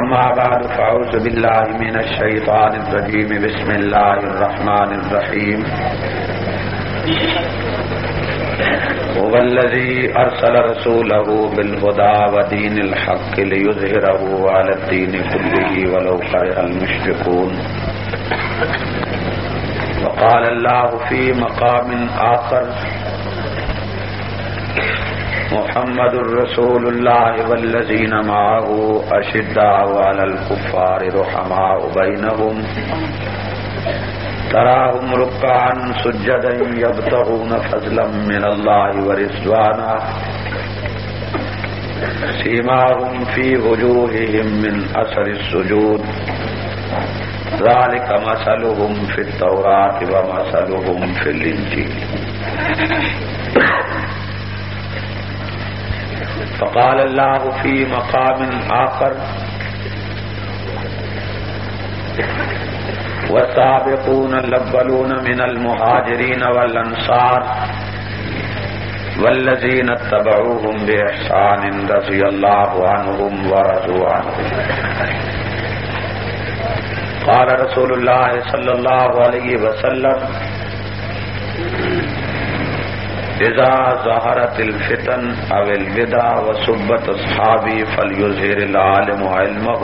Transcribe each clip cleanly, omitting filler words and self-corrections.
أما بعد فأعوذ بالله من الشيطان الرجيم بسم الله الرحمن الرحيم هو الذي أرسل رسوله بالهدى ودين الحق ليظهره على الدين كله ولو كره المشركون وقال الله في مقام آخر محمد رسول الله والذين معه أشداء على الكفار رحماء بينهم تراهم ركعا سجدا يبتغون فضلا من الله ورضوانا سيماهم في وجوههم من أثر السجود ذلك مثلهم في التوراة ومثلهم في الإنجيل فقال الله في مقام آخر والسابقون الأولون من المهاجرين والأنصار والذين اتبعوهم بإحسان رضي الله عنهم ورضوا عنه قال رسول الله صلى الله عليه وسلم اذا ظهرت الفتن او البدع وسبت اصحابي فليظهر العالم علمه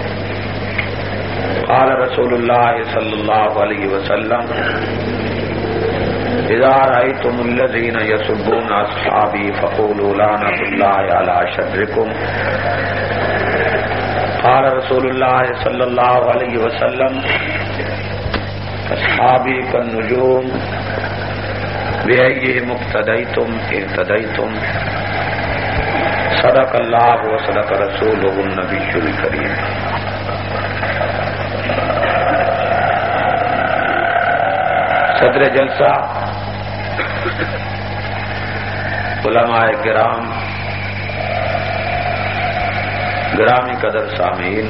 قال رسول الله صلى الله عليه وسلم اذا رأيتم الذين يسبون اصحابي فقولوا لعنة الله على شركم قال رسول الله صلى الله عليه وسلم اصحابي كالنجوم بأيهم اقتديتم اهتديتم صدق الله وصدق رسوله النبي الكريم صدر جلسہ علماء کرام گرامی قدر سامعین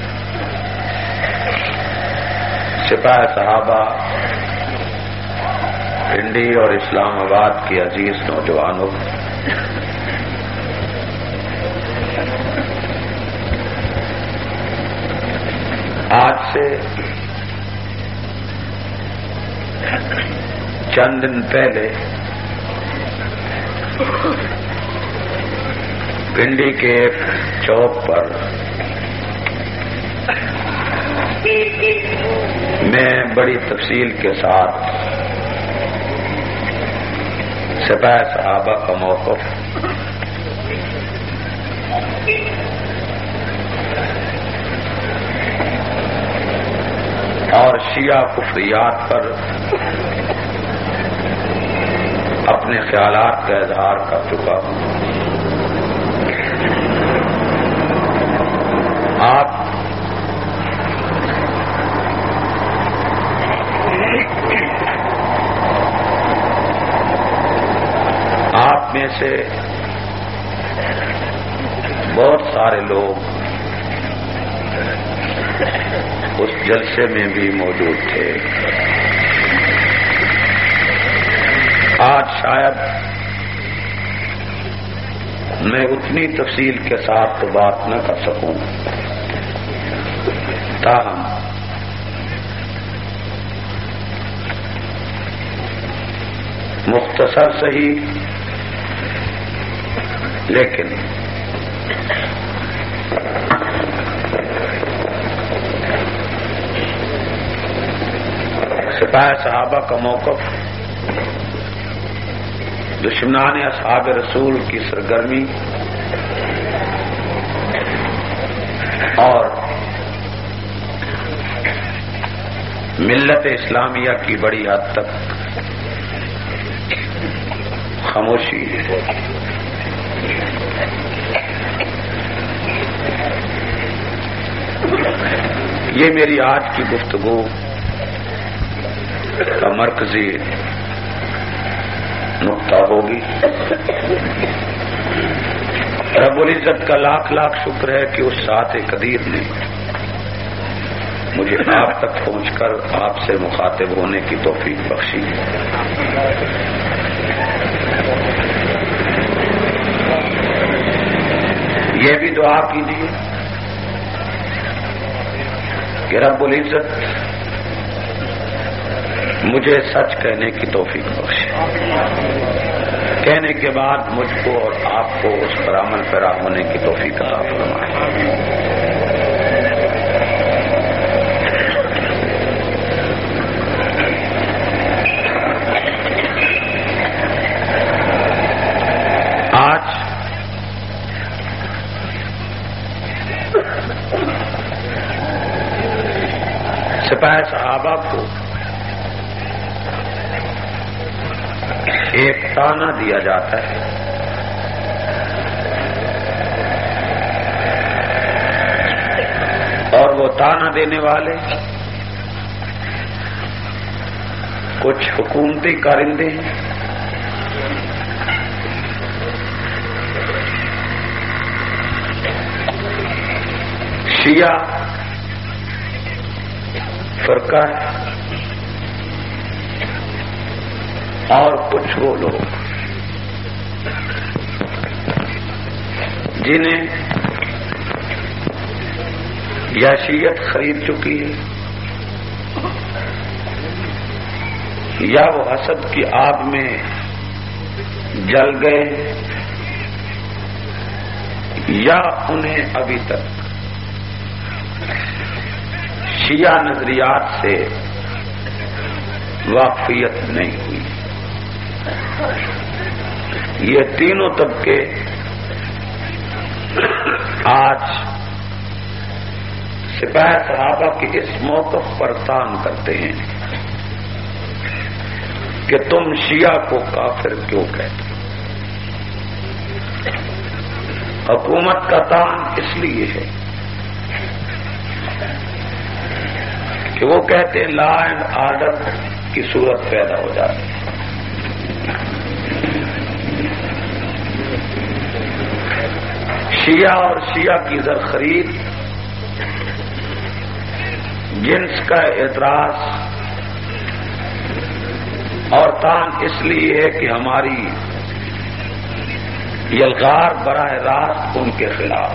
سپاہ صحابہ پنڈی اور اسلام آباد کے عزیز نوجوانوں آج سے چند دن پہلے پنڈی کے ایک چوک پر میں بڑی تفصیل کے ساتھ سپاہ صحابہ کا موقف اور شیعہ کفریات پر اپنے خیالات کا اظہار کر چکا ہوں. آپ میں سے بہت سارے لوگ اس جلسے میں بھی موجود تھے. آج شاید میں اتنی تفصیل کے ساتھ تو بات نہ کر سکوں، تاہم مختصر صحیح لیکن سپاہ صحابہ کا موقف دشمنان اصحاب رسول کی سرگرمی اور ملت اسلامیہ کی بڑی حد تک خاموشی ہے. یہ میری آج کی گفتگو کا مرکزی نقطہ ہوگی. رب العزت کا لاکھ لاکھ شکر ہے کہ اس ذات قدیر نے مجھے آپ تک پہنچ کر آپ سے مخاطب ہونے کی توفیق بخشی. یہ بھی دعا کیجیے کہ رب العزت مجھے سچ کہنے کی توفیق بخشے، کہنے کے بعد مجھ کو اور آپ کو اس پر عمل پیرا ہونے کی توفیق عطا فرمائے۔ آج سپاہی صحابہ کو ایک تانا دیا جاتا ہے، اور وہ تانا دینے والے کچھ حکومتی کارندے ہیں، شیعہ فرقہ ہے، اور کچھ وہ لوگ جنہیں یا شیعت خرید چکی ہے یا وہ حسد کی آگ میں جل گئے یا انہیں ابھی تک شیعہ نظریات سے واقفیت نہیں ہوئی۔ یہ تینوں طبقے آج سپاہی صحابہ کے اس موقف پر تان کرتے ہیں کہ تم شیعہ کو کافر کیوں کہتے؟ حکومت کا تان اس لیے ہے کہ وہ کہتے ہیں لا اینڈ آرڈر کی صورت پیدا ہو جاتی ہے۔ شیعہ اور شیعہ کی زر خرید جنس کا اعتراض اور تان اس لیے ہے کہ ہماری یلغار براہ راست ان کے خلاف،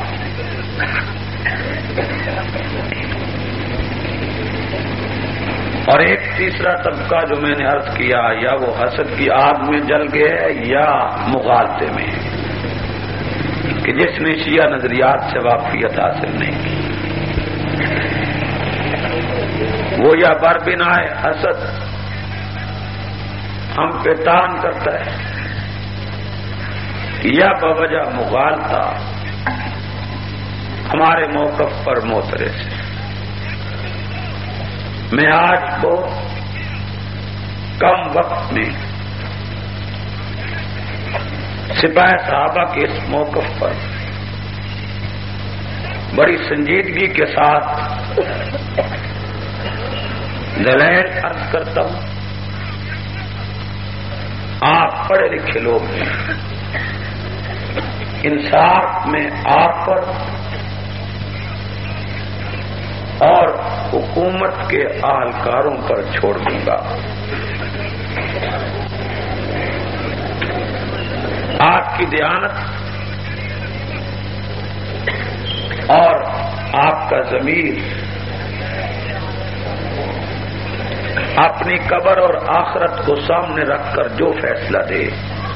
اور ایک تیسرا طبقہ جو میں نے عرض کیا یا وہ حسد کی آگ میں جل گئے یا مغالطے میں کہ جس نے شیعہ نظریات سے واقفیت حاصل نہیں کی، وہ یا بربنائے حسد ہم پہ تان کرتا ہے یا بوجہ مغالطہ ہمارے موقف پر معترض ہے۔ میں آج بہت کم وقت میں سپاہی صحابہ کے اس موقف پر بڑی سنجیدگی کے ساتھ دلائل عرض کرتا ہوں۔ آپ پڑھے لکھے لوگ ہیں، انصاف میں آپ پر اور حکومت کے اہلکاروں پر چھوڑ دوں گا۔ آپ کی دیانت اور آپ کا ضمیر اپنی قبر اور آخرت کو سامنے رکھ کر جو فیصلہ دے،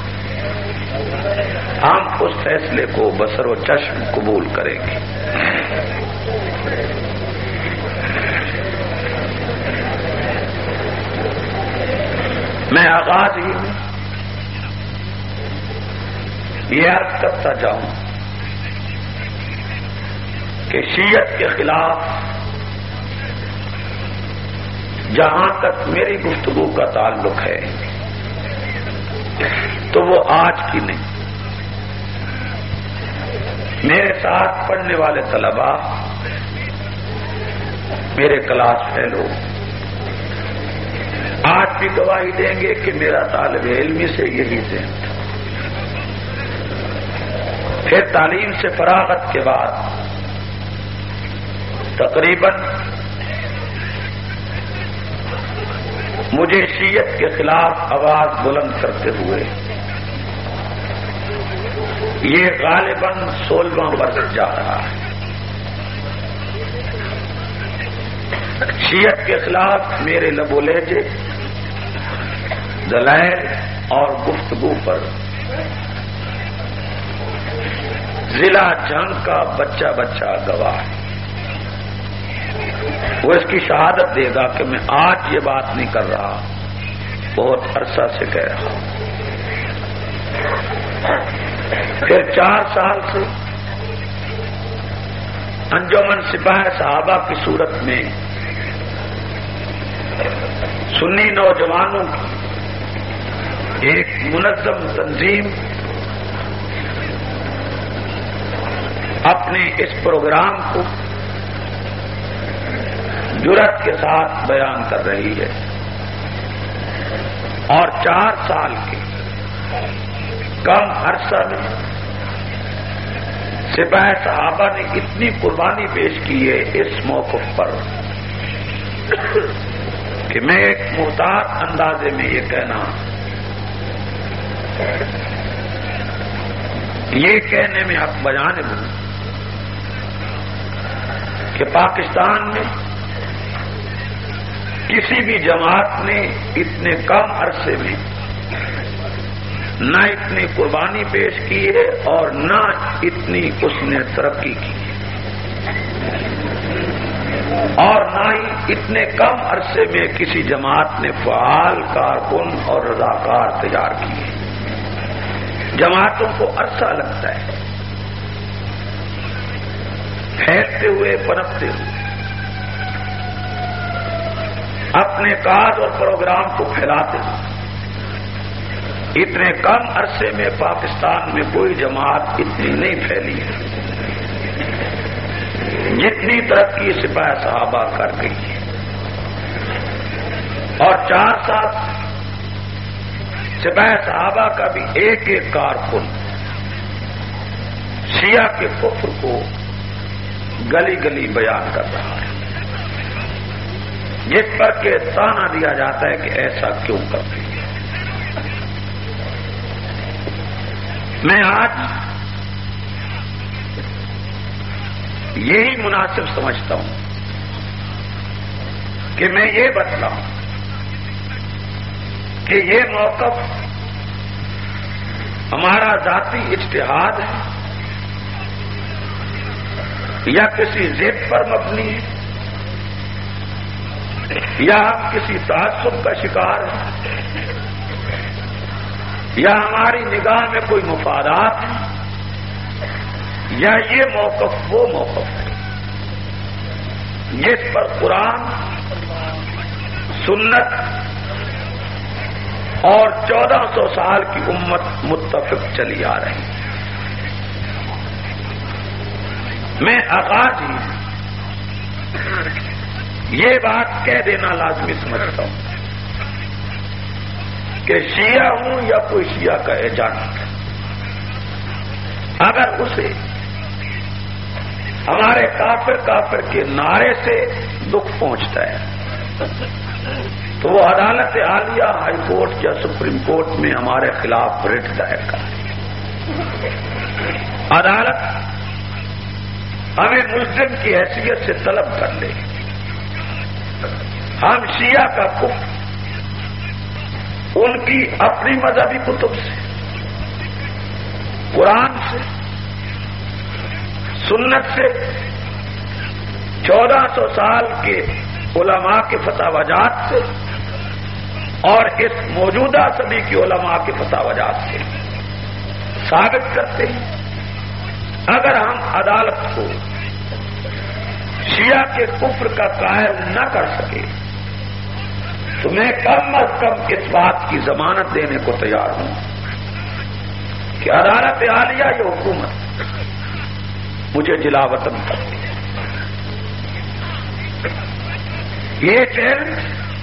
ہم اس فیصلے کو بصر و چشم قبول کریں گے۔ میں آغاز ہی میں یہ عرض کرتا جاؤں کہ شیعت کے خلاف جہاں تک میری گفتگو کا تعلق ہے تو وہ آج کی نہیں، میرے ساتھ پڑھنے والے طلباء، میرے کلاس فیلو آج بھی گواہی دیں گے کہ میرا طالب علمی سے یہی ذہن تھا۔ پھر تعلیم سے فراغت کے بعد تقریباً مجھے شیعت کے خلاف آواز بلند کرتے ہوئے یہ غالباً 16واں برس جا رہا ہے۔ شیعت کے خلاف میرے لب و لہجے، دلائل اور گفتگو پر ضلع جنگ کا بچہ بچہ گواہ ہے۔ وہ اس کی شہادت دے گا کہ میں آج یہ بات نہیں کر رہا، بہت عرصہ سے کہہ رہا ہوں۔ پھر 4 سال سے انجمن سپاہ صحابہ کی صورت میں سنی نوجوانوں کی ایک منظم تنظیم اپنے اس پروگرام کو جرأت کے ساتھ بیان کر رہی ہے، اور 4 سال کے کم عرصہ میں سپاہ صحابہ نے اتنی قربانی پیش کی ہے اس موقف پر کہ میں ایک محتاط اندازے میں یہ کہنے میں حق بجانب ہوں کہ پاکستان میں کسی بھی جماعت نے اتنے کم عرصے میں نہ اتنی قربانی پیش کی ہے اور نہ اتنی اس نے ترقی کی ہے، اور نہ ہی اتنے کم عرصے میں کسی جماعت نے فعال کارکن اور رضاکار تیار کیے۔ جماعتوں کو عرصہ لگتا ہے پھیلتے ہوئے، پنپتے ہوئے، اپنے کاج اور پروگرام کو پھیلاتے ہوئے۔ اتنے کم عرصے میں پاکستان میں کوئی جماعت اتنی نہیں پھیلی ہے جتنی ترقی سپاہ صحابہ کر گئی ہے، اور 4 سال سپاہ صحابہ کا بھی ایک ایک کارکن شیعہ کے کفر کو گلی گلی بیان کر رہا ہے، جس پر کہ تانا دیا جاتا ہے کہ ایسا کیوں کرتے ہیں۔ میں آج یہی مناسب سمجھتا ہوں کہ میں یہ بتلاؤں کہ یہ موقف ہمارا ذاتی اجتہاد ہے یا کسی ضد پر مبنی ہے، یا ہم کسی تعصب کا شکار ہیں، یا ہماری نگاہ میں کوئی مفادات ہیں، یا یہ موقف وہ موقف ہے جس پر قرآن، سنت اور 1400 سال کی امت متفق چلی آ رہی ہے۔ میں آغاز ہی یہ بات کہہ دینا لازمی سمجھتا ہوں کہ شیعہ ہوں یا کوئی شیعہ کا ایجنٹ، اگر اسے ہمارے کافر کے نعرے سے دکھ پہنچتا ہے تو وہ عدالت عالیہ، ہائی کورٹ یا سپریم کورٹ میں ہمارے خلاف رٹ دائر کرے۔ عدالت ہمیں ملزم کی حیثیت سے طلب کر لے، ہم شیعہ کا کفر ان کی اپنی مذہبی کتب سے، قرآن سے، سنت سے، 1400 سال کے علماء کے فتاوی جات سے اور اس موجودہ صدی کے علماء کے فتاوی جات سے ثابت کرتے ہیں۔ اگر ہم عدالت کو شیعہ کے کفر کا قائل نہ کر سکے تو میں کم از کم اس بات کی ضمانت دینے کو تیار ہوں کہ عدالت عالیہ یہ حکومت مجھے جلا وطن کرتی ہے۔ یہ چیلنج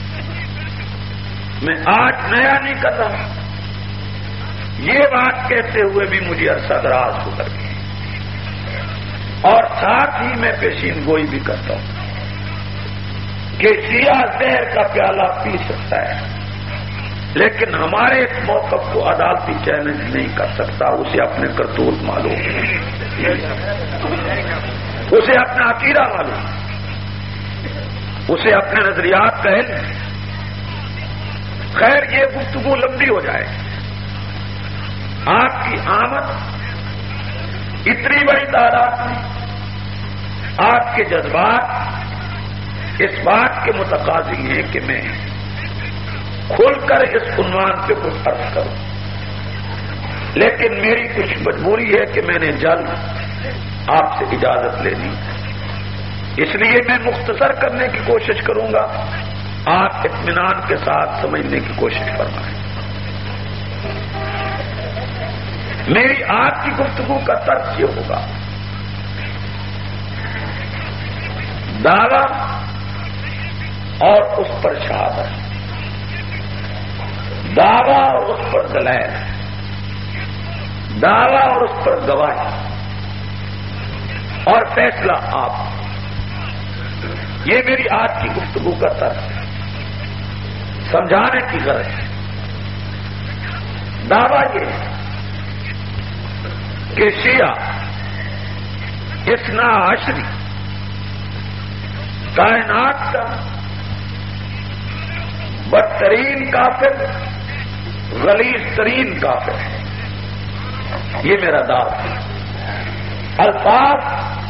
میں آج نیا نہیں کر رہا، یہ بات کہتے ہوئے بھی مجھے عرصہ دراز گزر گئی، اور ساتھ ہی میں پیشین گوئی بھی کرتا ہوں کہ شیعہ زہر کا پیالہ پی سکتا ہے لیکن ہمارے اس موقف کو عدالتی چیلنج نہیں کر سکتا۔ اسے اپنے کرتوت معلوم ہے، اسے اپنا عقیدہ معلوم ہے، اسے اپنے نظریات کا علم ہے۔ خیر یہ گفتگو لمبی ہو جائے، آپ کی آمد اتنی بڑی تعداد میں، آپ کے جذبات اس بات کے متقاضی ہیں کہ میں کھل کر اس عنوان پہ کچھ عرض کروں، لیکن میری کچھ مجبوری ہے کہ میں نے جلد آپ سے اجازت لینی، اس لیے میں مختصر کرنے کی کوشش کروں گا، آپ اطمینان کے ساتھ سمجھنے کی کوشش فرمائیں۔ میری آج کی گفتگو کا طرز یہ ہوگا، دعویٰ اور اس پر شہادت، دعویٰ اور اس پر دلائل، دعویٰ اور اس پر گواہی اور فیصلہ آپ، یہ میری آج کی گفتگو کا طرز ہے، سمجھانے کی غرض ہے۔ دعویٰ یہ ہے کہ شیعہ اثنا عشری کائنات کا بدترین کافر، غلیظ ترین کافر ہے، یہ میرا دعویٰ ہے۔ الفاظ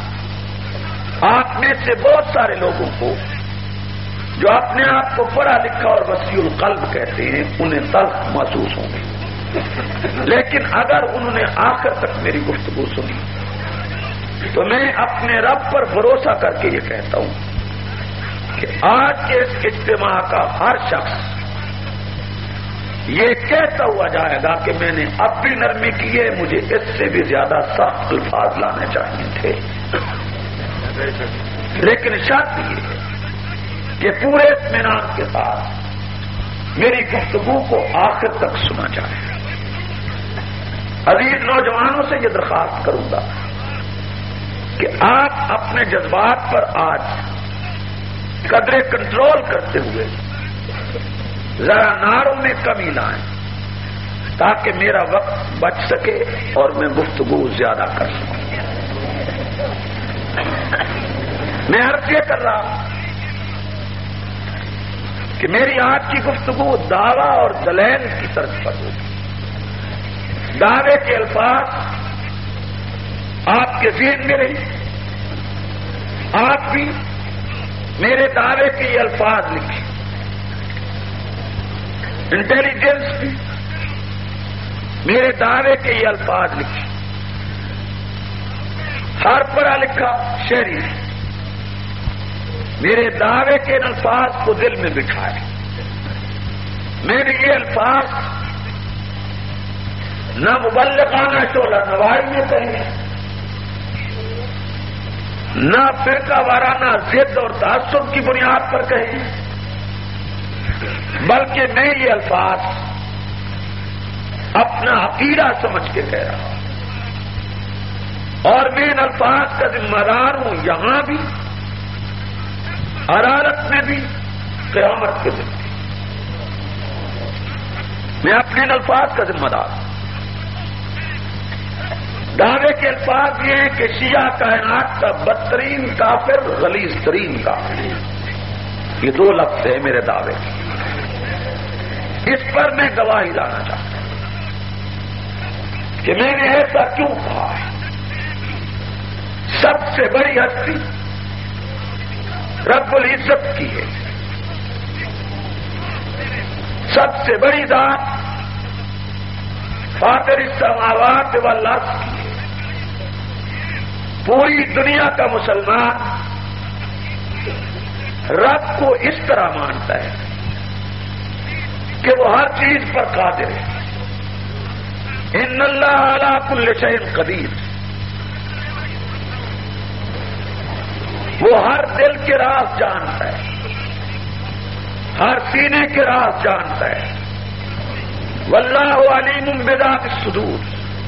آپ میں سے بہت سارے لوگوں کو جو اپنے آپ کو پڑھا لکھا اور وسیع القلب کہتے ہیں انہیں تلخ محسوس ہوں گے، لیکن اگر انہوں نے آخر تک میری گفتگو سنی تو میں اپنے رب پر بھروسہ کر کے یہ کہتا ہوں کہ آج کے اس اجتماع کا ہر شخص یہ کہتا ہوا جائے گا کہ میں نے اب بھی نرمی کی ہے، مجھے اس سے بھی زیادہ سخت الفاظ لانے چاہیے تھے، لیکن شرط یہ ہے کہ پورے اطمینان کے ساتھ میری گفتگو کو آخر تک سنا جائے۔ عزیز نوجوانوں سے یہ درخواست کروں گا کہ آپ اپنے جذبات پر آج قدرے کنٹرول کرتے ہوئے ذرا نعروں میں کمی لائیں تاکہ میرا وقت بچ سکے اور میں گفتگو زیادہ کر سکوں۔ میں عرض یہ کر رہا ہوں کہ میری آج کی گفتگو دعویٰ اور دلیل کی طرف پر ہوگی۔ دعوے کے الفاظ آپ کے ذہن میں رہی، آپ بھی میرے دعوے کے یہ الفاظ لکھیں، انٹیلیجنس بھی میرے دعوے کے یہ الفاظ لکھیں، ہر پڑھا لکھا شہری میرے دعوے کے ان الفاظ کو دل میں بٹھائے۔ میرے یہ الفاظ نہ مبلغانہ شعلہ نوائی میں کہیں، نہ فرقہ وارانہ ضد اور تعصب کی بنیاد پر کہیں، بلکہ میں یہ الفاظ اپنا عقیدہ سمجھ کے کہہ رہا ہوں، اور میں ان الفاظ کا ذمہ دار ہوں، یہاں بھی، عدالت میں بھی، قیامت کے دن بھی۔ میں اپنے ان الفاظ کا ذمہ دار ہوں۔ دعوے کے الفاظ یہ ہیں کہ شیعہ کائنات کا بدترین کافر، غلیظ ترین کافر، یہ دو لفظ ہیں میرے دعوے کے۔ اس پر میں گواہی لانا چاہتا ہوں کہ میں نے ایسا کیوں کہا ہے۔ سب سے بڑی ہستی رب العزت کی ہے، سب سے بڑی ذات فاطر السماوات والارض کی ہے۔ پوری دنیا کا مسلمان رب کو اس طرح مانتا ہے کہ وہ ہر چیز پر قادر ہے۔ ان اللہ علی کل شیء قدیر، وہ ہر دل کے راز جانتا ہے، ہر سینے کے راز جانتا ہے۔ واللہ علیم بذات الصدور،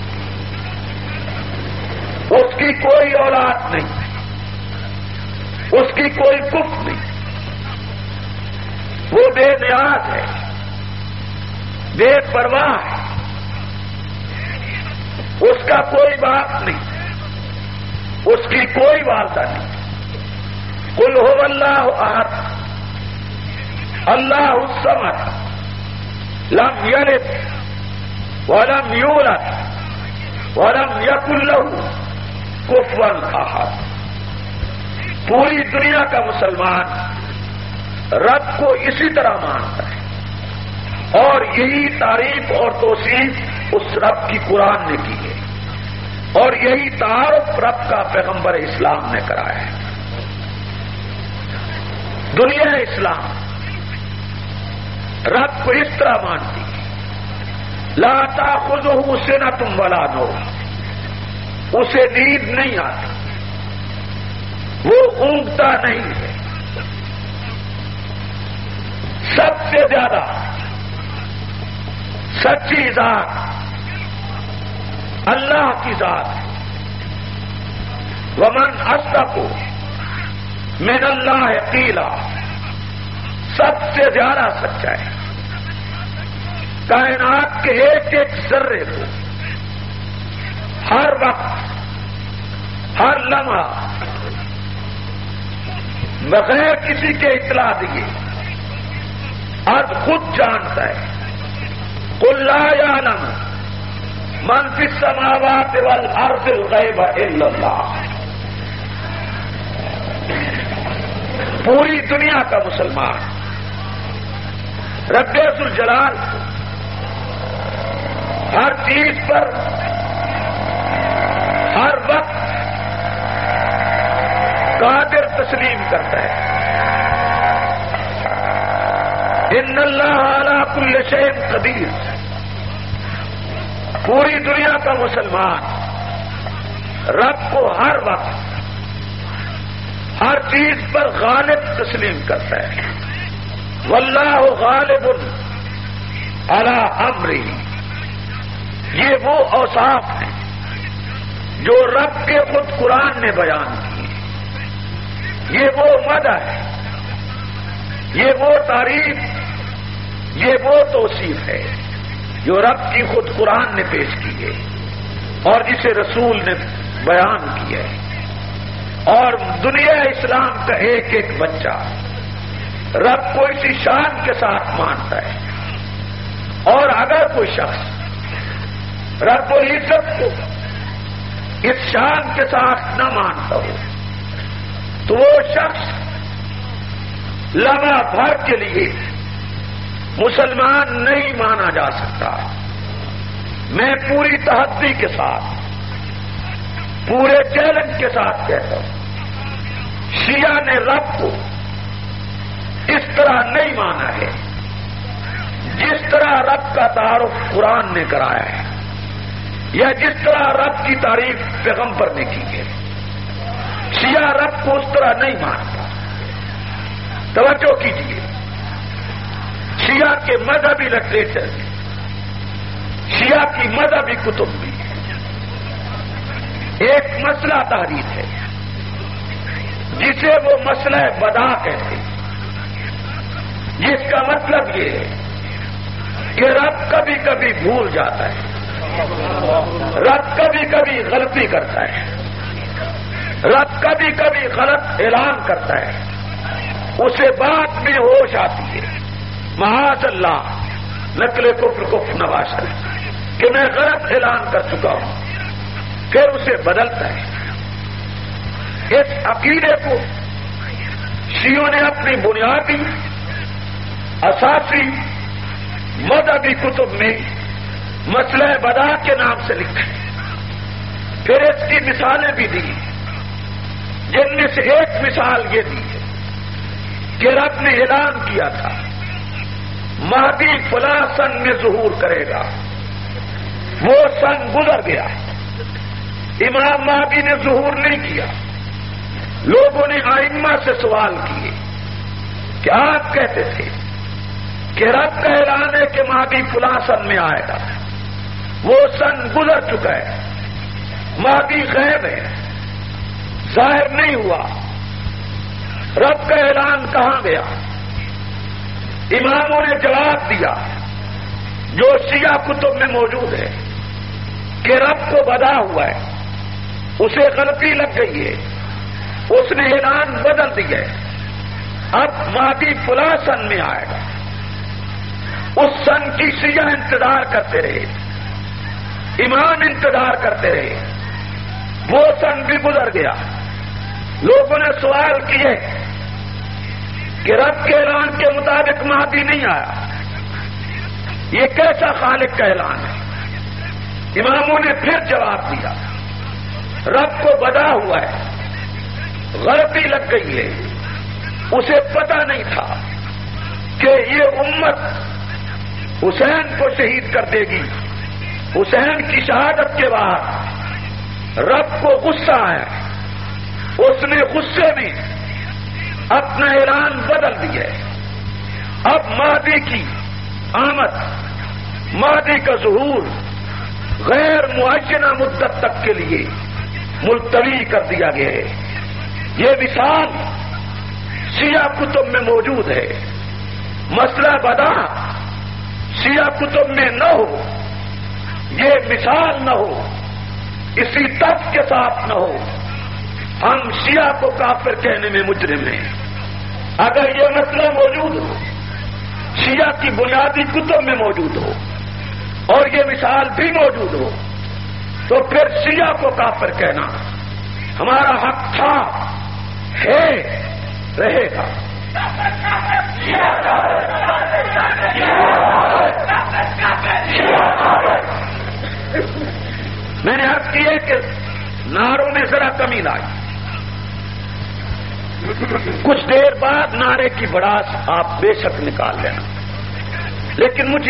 اس کی کوئی اولاد نہیں، اس کی کوئی کفر نہیں، وہ بے نیاز ہے، بے پرواہ ہے، اس کا کوئی باپ نہیں، اس کی کوئی والدہ نہیں۔ قل هو اللہ احد اللہ الصمد لم یلد ولم یولد ولم یکن لہ کفوا احد. پوری دنیا کا مسلمان رب کو اسی طرح مانتا ہے، اور یہی تعریف اور توصیف اس رب کی قرآن نے کی ہے، اور یہی تعارف رب کا پیغمبر اسلام نے کرایا ہے. دنیا اسلام رب کو اس طرح مانتی ہے، لا تأخذہ سنۃ ولا نوم، اسے نیند نہیں آتی، وہ اونگتا نہیں ہے. سب سے زیادہ سچی ذات اللہ کی ذات ہے. ومن اصدق من اللہ قیلا، سب سے زیادہ سچا ہے. کائنات کے ایک ایک ذرے کو ہر وقت ہر لمحہ بغیر کسی کے اطلاع دیے آج خود جانتا ہے. قل لا یعلم من فی السماوات والارض الغیب الا اللہ. پوری دنیا کا مسلمان رب ذوالجلال کو ہر چیز پر ہر وقت قادر تسلیم کرتا ہے. ان اللہ علی کل شیء قدیر. پوری دنیا کا مسلمان رب کو ہر وقت ہر چیز پر غالب تسلیم کرتا ہے. واللہ غالب علی امرہ. یہ وہ اوصاف ہیں جو رب کے خود قرآن نے بیان کیے. یہ وہ مدح ہے، یہ وہ تعریف، یہ وہ توصیف ہے جو رب کی خود قرآن نے پیش کی ہے اور جسے رسول نے بیان کیا ہے. اور دنیا اسلام کا ایک ایک بچہ رب کو اسی شان کے ساتھ مانتا ہے. اور اگر کوئی شخص رب العزت کو اس شان کے ساتھ نہ مانتا ہو تو وہ شخص لمحہ بھر کے لیے مسلمان نہیں مانا جا سکتا. میں پوری تحدی کے ساتھ پورے چیلنج کے ساتھ کہتا ہوں، شیعہ نے رب کو اس طرح نہیں مانا ہے جس طرح رب کا تعارف قرآن نے کرایا ہے، یا جس طرح رب کی تعریف پیغمبر نے کی ہے. شیعہ رب کو اس طرح نہیں مانتا. توجہ کیجیے، شیعہ کے مذہبی لٹریچر میں شیعہ کی مذہبی کتب بھی ہے ایک مسئلہ تحریر ہے جسے وہ مسئلہ بدا کہتے ہیں، جس کا مطلب یہ ہے کہ رب کبھی کبھی بھول جاتا ہے، رب کبھی کبھی غلطی کرتا ہے، رب کبھی کبھی غلط اعلان کرتا ہے، اسے بات میں ہوش آتی ہے، معاذ اللہ نقل کفر نواشر کہ میں غلط اعلان کر چکا ہوں، پھر اسے بدلتا ہے. اس عقیدے کو شیعوں نے اپنی بنیادی اساسی مذہبی کتب میں مسئلہ بدا کے نام سے لکھا ہے. پھر اس کی مثالیں بھی دی، جن میں سے ایک مثال یہ دی ہے کہ رب نے اعلان کیا تھا مہدی فلاں سن میں ظہور کرے گا، وہ سن گزر گیا، امام مہدی نے ظہور نہیں کیا. لوگوں نے ائمہ سے سوال کیے کہ آپ کہتے تھے کہ رب کا اعلان ہے کہ مہدی فلاں سن میں آئے گا، وہ سن گزر چکا ہے، مہدی غیب ہے، ظاہر نہیں ہوا، رب کا اعلان کہاں گیا؟ اماموں نے جواب دیا جو شیعہ کتب میں موجود ہے کہ رب کو بدا ہوا ہے، اسے غلطی لگ گئی ہے، اس نے اعلان بدل دیا ہے، اب مہدی فلاں سن میں آئے گا. اس سن کی شیعہ انتظار کرتے رہے, امام انتظار کرتے رہے. وہ سن بھی گزر گیا. لوگوں نے سوال کیے کہ رب کے اعلان کے مطابق مہدی نہیں آیا, یہ کیسا خالق کا اعلان ہے؟ اماموں نے پھر جواب دیا, رب کو بدا ہوا ہے, غلطی لگ گئی ہے, اسے پتہ نہیں تھا کہ یہ امت حسین کو شہید کر دے گی. حسین کی شہادت کے بعد رب کو غصہ آیا, اس نے غصے میں اپنا اعلان بدل دیا ہے. اب مہدی کی آمد, مہدی کا ظہور غیر معینہ مدت تک کے لیے ملتوی کر دیا گیا ہے. یہ مثال شیعہ کتب میں موجود ہے. مسئلہ بدا شیعہ کتب میں نہ ہو, یہ مثال نہ ہو, اسی تب کے ساتھ نہ ہو, ہم شیعہ کو کافر کہنے میں مجرم ہیں. اگر یہ مسئلہ موجود ہو, شیعہ کی بنیادی کتب میں موجود ہو اور یہ مثال بھی موجود ہو, تو پھر شیعہ کو کافر کہنا ہمارا حق تھا, ہے, رہے گا. میں نے عرض کی ہے کہ نعروں میں ذرا کمی لائی. کچھ دیر بعد نعرے کی بڑاس آپ بے شک نکال لینا, لیکن مجھے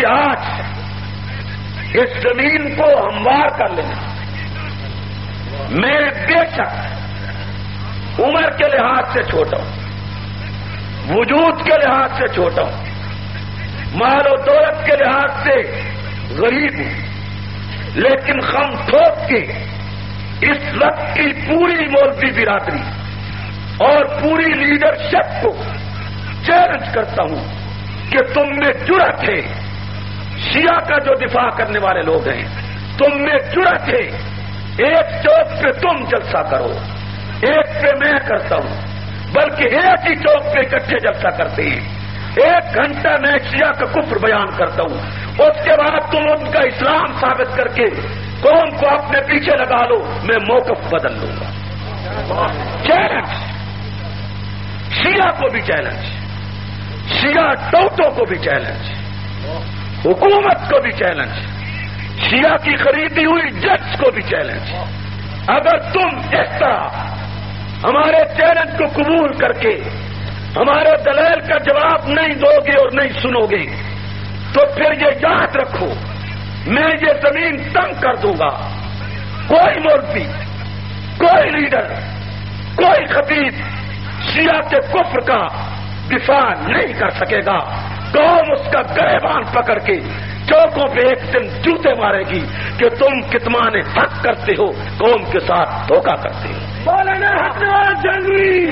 آج اس زمین کو ہموار کر لینا. میں بے شک عمر کے لحاظ سے چھوٹا ہوں, وجود کے لحاظ سے چھوٹا ہوں, مال و دولت کے لحاظ سے غریب ہوں, لیکن خم ٹھوک کے اس وقت کی پوری مولوی برادری اور پوری لیڈرشپ کو چیلنج کرتا ہوں کہ تم میں جرأت ہے. شیعہ کا جو دفاع کرنے والے لوگ ہیں, تم میں جرأت ہے. ایک چوک پہ تم جلسہ کرو, ایک پہ میں کرتا ہوں, بلکہ ایک ہی چوک پہ اکٹھے جلسہ کرتے ہیں. 1 گھنٹہ میں شیعہ کا کفر بیان کرتا ہوں, اس کے بعد تم ان کا اسلام ثابت کر کے قوم کو اپنے پیچھے لگا لو, میں موقف بدل لوں گا. چیلنج, شیعہ کو بھی چیلنج, شیعہ ٹوٹوں کو بھی چیلنج, حکومت کو بھی چیلنج, شیعہ کی خریدی ہوئی جج کو بھی چیلنج. اگر تم اس طرح ہمارے چیلنج کو قبول کر کے ہمارے دلائل کا جواب نہیں دو گے اور نہیں سنو گے, تو پھر یہ یاد رکھو, میں یہ زمین تنگ کر دوں گا. کوئی مولوی, کوئی لیڈر, کوئی خطیب شیعہ کے کفر کا دفاع نہیں کر سکے گا. قوم اس کا گریبان پکڑ کے چوکوں پہ ایک دن جوتے مارے گی کہ تم کتمان حق کرتے ہو, قوم کے ساتھ دھوکہ کرتے ہو. مولانا حق نواز جنگی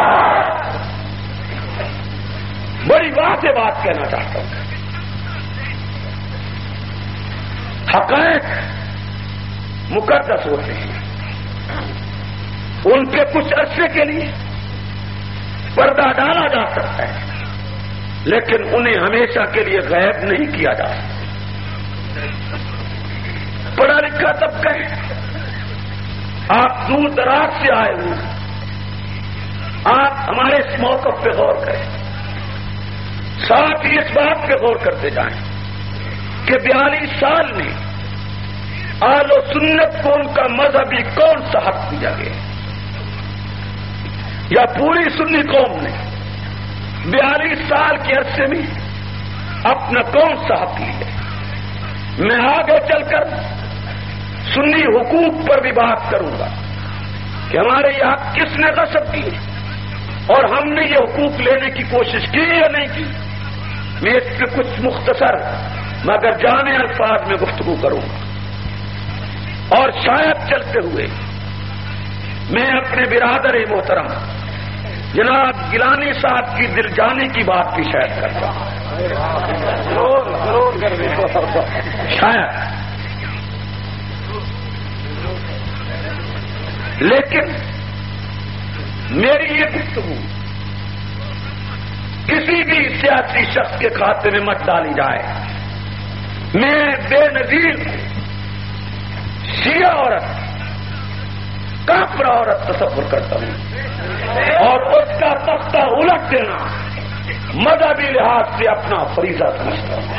بڑی واضح بات کہنا چاہتا ہوں. حقائق مقدس ہوتے ہیں, ان کے کچھ عرصے کے لیے پردہ ڈالا جا سکتا ہے, لیکن انہیں ہمیشہ کے لیے غائب نہیں کیا جا سکتا. پڑھا لکھا طبقہ ہے, آپ دور دراز سے آئے ہوئے, آپ ہمارے اس موقف پہ غور کریں, ساتھ ہی اس بات پہ غور کرتے جائیں کہ 42 سال میں اہل و سنت کو ان کا مذہبی کون سا حق دیا گیا, یا پوری سنی قوم نے 42 سال کے عرصے میں اپنا کون سا حق لیا. میں آگے چل کر سنی حقوق پر بھی بات کروں گا کہ ہمارے یہ حق کس نے غصب کیے اور ہم نے یہ حقوق لینے کی کوشش کی یا نہیں کی. میں اس پہ کچھ مختصر مگر جامع الفاظ میں گفتگو کروں گا, اور شاید چلتے ہوئے میں اپنے برادر محترم جناب گیلانی صاحب کی دل جانی کی بات بھی شاید کرتا ہوں. شاید, لیکن میری یہ گفتگو سیاسی شخص کے کھاتے میں مت ڈالی جائے. میں بے نظیر شیعہ عورت، کافر عورت تصور کرتا ہوں، اور اس کا تختہ الٹ دینا مذہبی لحاظ سے اپنا فریضہ سمجھتا ہوں.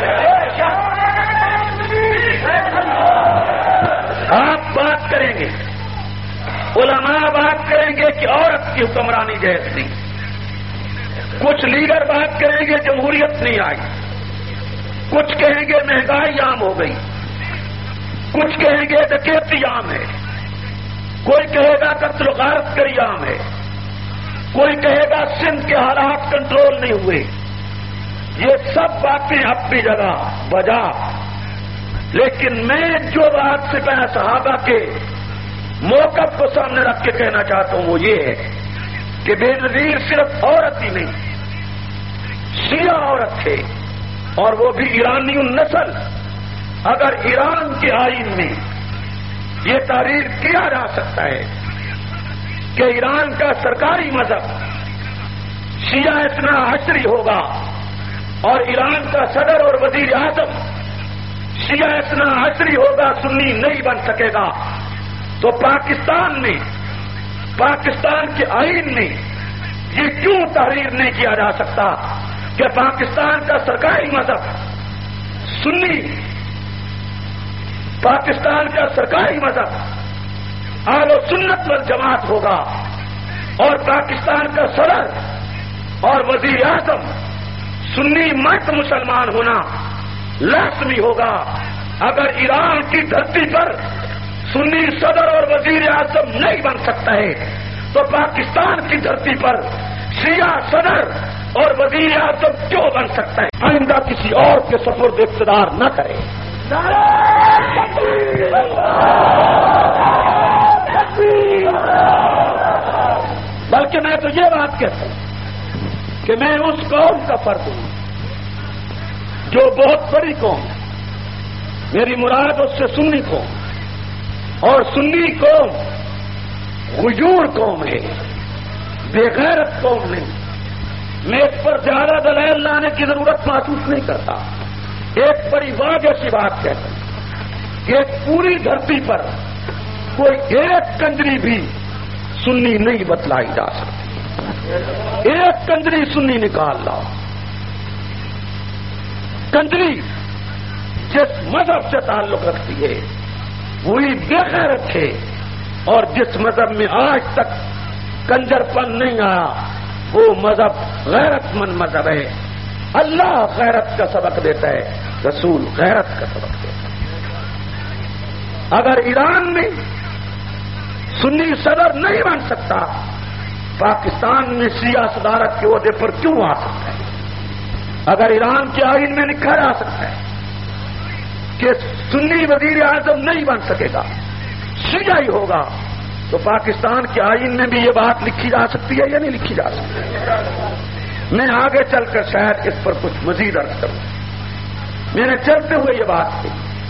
آپ بات کریں گے، علماء بات کریں گے کہ عورت کی حکمرانی جائز نہیں، کچھ لیڈر بات کریں گے جمہوریت نہیں آئی، کچھ کہیں گے مہنگائی عام ہو گئی، کچھ کہیں گے ڈکیتی عام ہے، کوئی کہے گا قتل و غارت کری عام ہے، کوئی کہے گا سندھ کے حالات کنٹرول نہیں ہوئے. یہ سب باتیں اپنی جگہ بجا، لیکن میں جو بات سے پہلے صحابہ کے موقف کو سامنے رکھ کے کہنا چاہتا ہوں وہ یہ ہے کہ بے نظیر صرف عورت ہی نہیں، شیعہ عورت تھے، اور وہ بھی ایرانی النسل. اگر ایران کے آئین میں یہ تحریر کیا جا سکتا ہے کہ ایران کا سرکاری مذہب شیعہ اثنا عشری ہوگا اور ایران کا صدر اور وزیر اعظم شیعہ اثنا عشری ہوگا، سنی نہیں بن سکے گا، تو پاکستان میں، پاکستان کے آئین میں یہ کیوں تحریر نہیں کیا جا سکتا کہ پاکستان کا سرکاری مذہب سنی، پاکستان کا سرکاری مذہب اہل سنت والجماعت ہوگا، اور پاکستان کا صدر اور وزیر اعظم سنی مرد مسلمان ہونا لازمی ہوگا. اگر ایران کی دھرتی پر سنی صدر اور وزیر اعظم نہیں بن سکتا ہے تو پاکستان کی دھرتی پر شیعہ صدر اور وزیر اعظم کیوں بن سکتا ہے؟ آئندہ کسی اور کے سپرد اقتدار نہ کرے. بلکہ میں تو یہ بات کہتا ہوں کہ میں اس قوم کا فرد ہوں جو بہت بڑی قوم ہے. میری مراد اس سے سنی قوم، اور سنی قوم غیور قوم ہے، بے غیرت قوم نہیں. میں اس پر زیادہ دلائل لانے کی ضرورت محسوس نہیں کرتا. ایک بڑی واضح سی بات کہتا ہوں کہ پوری دھرتی پر کوئی ایک کنجری بھی سنی نہیں بتلائی جا سکتی. ایک کنجری سنی نکال لاؤ. کنجری جس مذہب سے تعلق رکھتی ہے وہی بے غیرت ہے، اور جس مذہب میں آج تک کنجر پن نہیں آیا وہ مذہب غیرت مند مذہب ہے. اللہ غیرت کا سبق دیتا ہے، رسول غیرت کا سبق دیتا ہے. اگر ایران میں سنی صدر نہیں بن سکتا، پاکستان میں شیعہ صدارت کے عہدے پر کیوں آ سکتا ہے؟ اگر ایران کے آئین میں لکھا جا سکتا ہے کہ سنی وزیر اعظم نہیں بن سکے گا، شیعہ ہی ہوگا، تو پاکستان کے آئین میں بھی یہ بات لکھی جا سکتی ہے یا نہیں لکھی جا سکتی؟ میں آگے چل کر شاید اس پر کچھ مزید عرض کروں. میں نے چلتے ہوئے یہ بات کی،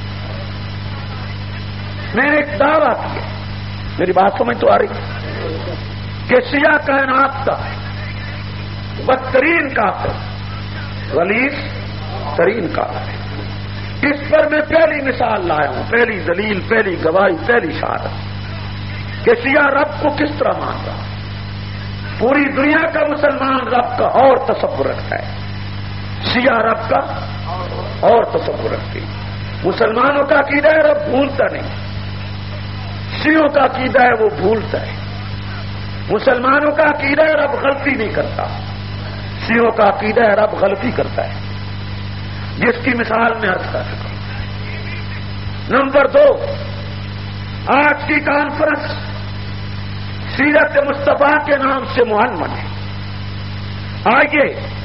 میں نے ایک دعویٰ کیا، میری بات سمجھ تو آ رہی کہ شیعہ کائنات کا بدترین کافر، غلیظ ترین کافر ہے. اس پر میں پہلی مثال لایا ہوں، پہلی دلیل، پہلی گواہی، پہلی شہادت کہ شیعہ رب کو کس طرح مانتا. پوری دنیا کا مسلمان رب کا اور تصور رکھتا ہے، شیعہ رب کا اور تصور رکھتے ہیں. مسلمانوں کا عقیدہ ہے رب بھولتا نہیں، شیعوں کا عقیدہ ہے وہ بھولتا ہے. مسلمانوں کا عقیدہ ہے رب غلطی نہیں کرتا، شیعوں کا عقیدہ ہے رب غلطی کرتا ہے، جس کی مثال میں عرض کر سکتا ہوں. نمبر 2، آج کی کانفرنس سیرت مصطفیٰ کے نام سے معنون ہے. آئیے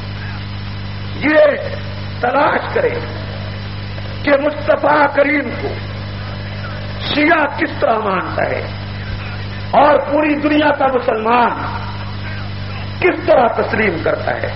یہ تلاش کریں کہ مصطفیٰ کریم کو شیعہ کس طرح مانتا ہے اور پوری دنیا کا مسلمان کس طرح تسلیم کرتا ہے.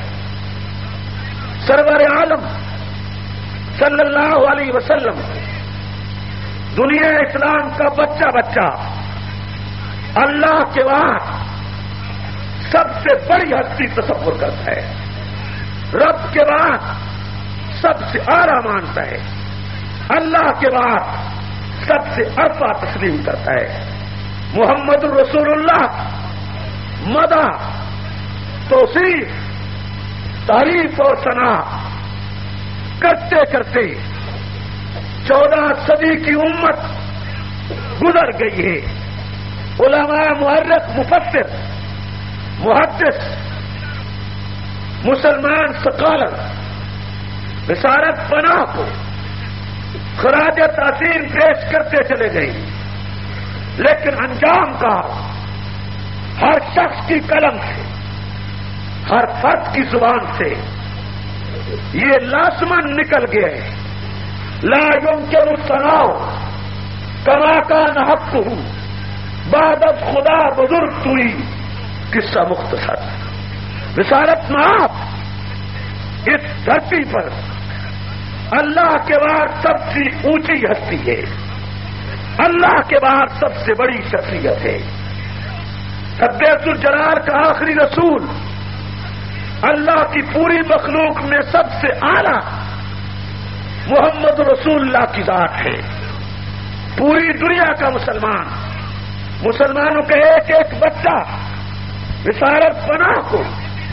سرور عالم صلی اللہ علیہ وسلم دنیا اسلام کا بچہ اللہ کے بعد سب سے بڑی ہستی تصور کرتا ہے. رب کے بعد سب سے اعلیٰ مانتا ہے، اللہ کے بعد سب سے ارفع تسلیم کرتا ہے۔ محمد رسول اللہ مدح، توصیف، تعریف اور ثنا کرتے کرتے 14 صدی کی امت گزر گئی ہے۔ علماء، مورخ، مفسر، محدث، مسلمان سکالر رسالت پناہ کو خراج تحسین پیش کرتے چلے گئے، لیکن انجام کا ہر شخص کی قلم سے، ہر فرد کی زبان سے یہ لازمن نکل گیا ہے، لا يمكن الثناء كما كان حقه بعد خدا بزرگ توئی۔ قصہ مختصر، رسالت مآب اس دھرتی پر اللہ کے بعد سب سے اونچی ہستی ہے، اللہ کے بعد سب سے بڑی شخصیت ہے۔ رب ذوالجلال کا آخری رسول اللہ کی پوری مخلوق میں سب سے اعلیٰ محمد رسول اللہ کی ذات ہے۔ پوری دنیا کا مسلمان، مسلمانوں کا ایک ایک بچہ رسالت پناہ کو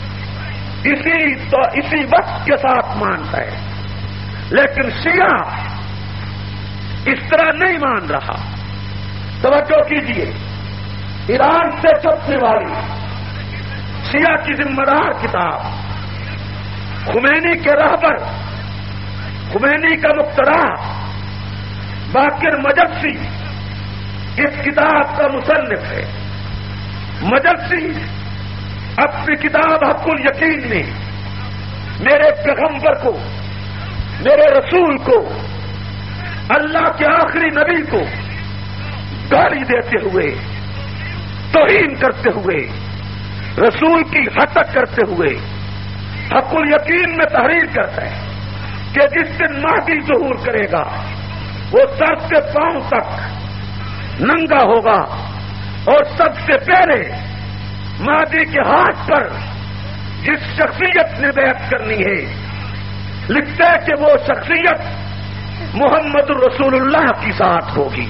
اسی وقت کے ساتھ مانتا ہے، لیکن شیعہ اس طرح نہیں مان رہا۔ توجہ کیجیے، ایران سے چھپنے والی شیعہ کی ذمہ دار کتاب، خمینی کے رہبر، خمینی کا مقتدی باقر مجلسی اس کتاب کا مصنف ہے۔ مجلسی اپنی کتاب حق الیقین میں میرے پیغمبر کو، میرے رسول کو، اللہ کے آخری نبی کو گالی دیتے ہوئے، توہین کرتے ہوئے، رسول کی ہتک کرتے ہوئے حق الیقین میں تحریر کرتا ہے کہ جس دن مہدی ظہور کرے گا وہ سر سے پاؤں تک ننگا ہوگا، اور سب سے پہلے مہدی کے ہاتھ پر جس شخصیت نے بیعت کرنی ہے، لکھتا ہے کہ وہ شخصیت محمد رسول اللہ کی ساتھ ہوگی۔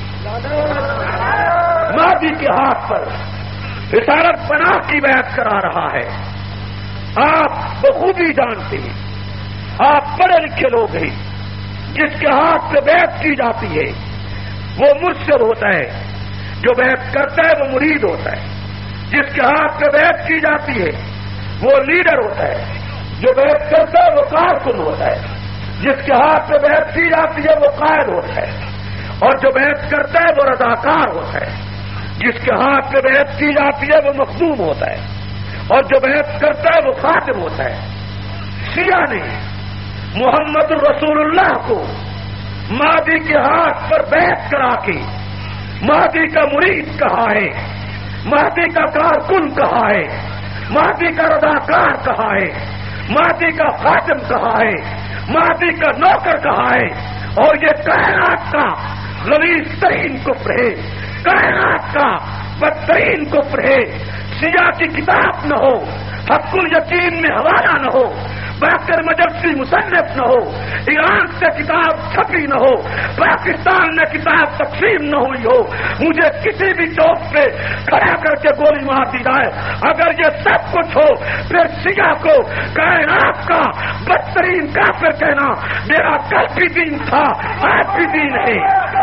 مہدی کے ہاتھ پر رسالت پناہ کی بیعت کرا رہا ہے۔ آپ بخوبی جانتے ہیں، آپ پڑھے لکھے لوگ ہیں، جس کے ہاتھ سے بیعت کی جاتی ہے وہ مرشد ہوتا ہے، جو بیعت کرتا ہے وہ مرید ہوتا ہے۔ جس کے ہاتھ سے بیعت کی جاتی ہے وہ لیڈر ہوتا ہے، جو بیعت کرتا ہے وہ کارکن ہوتا ہے۔ جس کے ہاتھ سے بیعت کی جاتی ہے وہ قائد ہوتا ہے، اور جو بیعت کرتا ہے وہ رضاکار ہوتا ہے۔ جس کے ہاتھ سے بیعت کی جاتی ہے وہ مخدوم ہوتا ہے، اور جو بیعت کرتا ہے وہ خادم ہوتا ہے۔ شیعہ نے محمد رسول اللہ کو مہدی کے ہاتھ پر بیعت کرا کے مہدی کا مرید کہا ہے، مہدی کا کارکن کہا ہے، مہدی کا رضاکار کہا ہے، مہدی کا خادم کہا ہے، مہدی کا نوکر کہا ہے، اور یہ کائنات کا غلیظ ترین کفر ہے، کائنات کا بدترین کفر ہے۔ شیعہ کی کتاب نہ ہو، حق الیقین میں حوالہ نہ ہو، باقر مجلسی مصنف نہ ہو، ایران سے کتاب چھپی نہ ہو، پاکستان میں کتاب تقسیم نہ ہوئی ہو، مجھے کسی بھی چوک پہ کھڑا کر کے گولی مار دی جائے، اگر یہ سب کچھ ہو پھر شیعہ کو کائنات کا بدترین کافر کہنا میرا کل بھی دین تھا، آج بھی دین ہے۔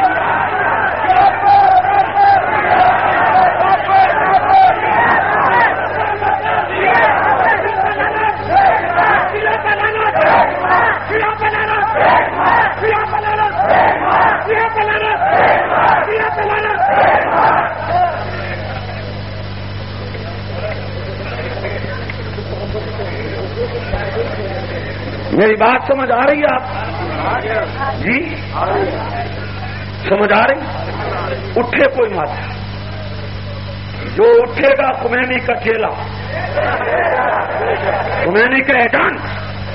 میری بات سمجھ آ رہی ہے آپ جی؟ سمجھ آ رہی؟ اٹھے کوئی مت، جو اٹھے گا خمینی کا چیلا، خمینی کا ایجنٹ۔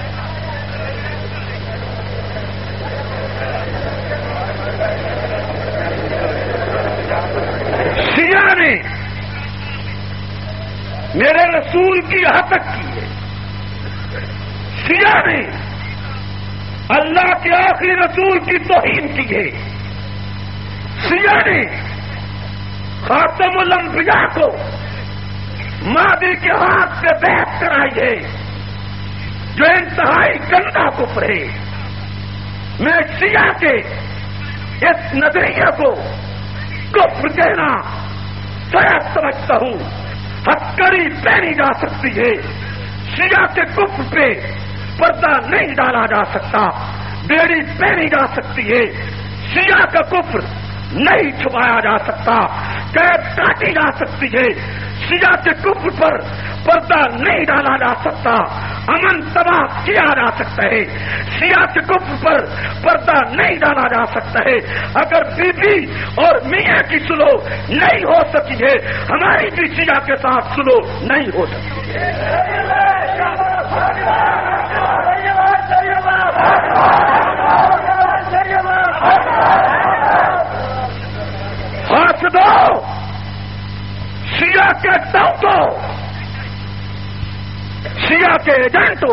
شیعہ نے میرے رسول کی ہتک کی ہے، شیعہ نے اللہ کے آخری رسول کی توہین کی ہے، شیعہ نے خاتم الانبیاء کو مہدی کے ہاتھ سے بیعت کرائی ہے، جو انتہائی گندا کفر ہے۔ میں شیعہ کے اس نظریے کو کفر کہنا شاید سمجھتا ہوں، ہتھکڑی پہنی جا سکتی ہے، شیعہ کے کفر پہ پردہ نہیں ڈالا جا سکتا، بیڑی پہنی جا سکتی ہے، شیعہ کا کفر نہیں چھپایا جا سکتا، قید کاٹی جا سکتی ہے، شیعہ کے کفر پر پردہ نہیں ڈالا جا سکتا، امن تباہ کیا جا سکتا ہے، شیعہ کے کفر پر پردہ نہیں ڈالا جا سکتا ہے۔ اگر بی بی اور میاں کی سلو نہیں ہو سکی ہے، ہماری بھی شیعہ کے ساتھ سلو نہیں ہو سکتی ہے۔ ہاتھ دو شیعہ کے ٹوٹو، شیعہ کے ایجنٹوں،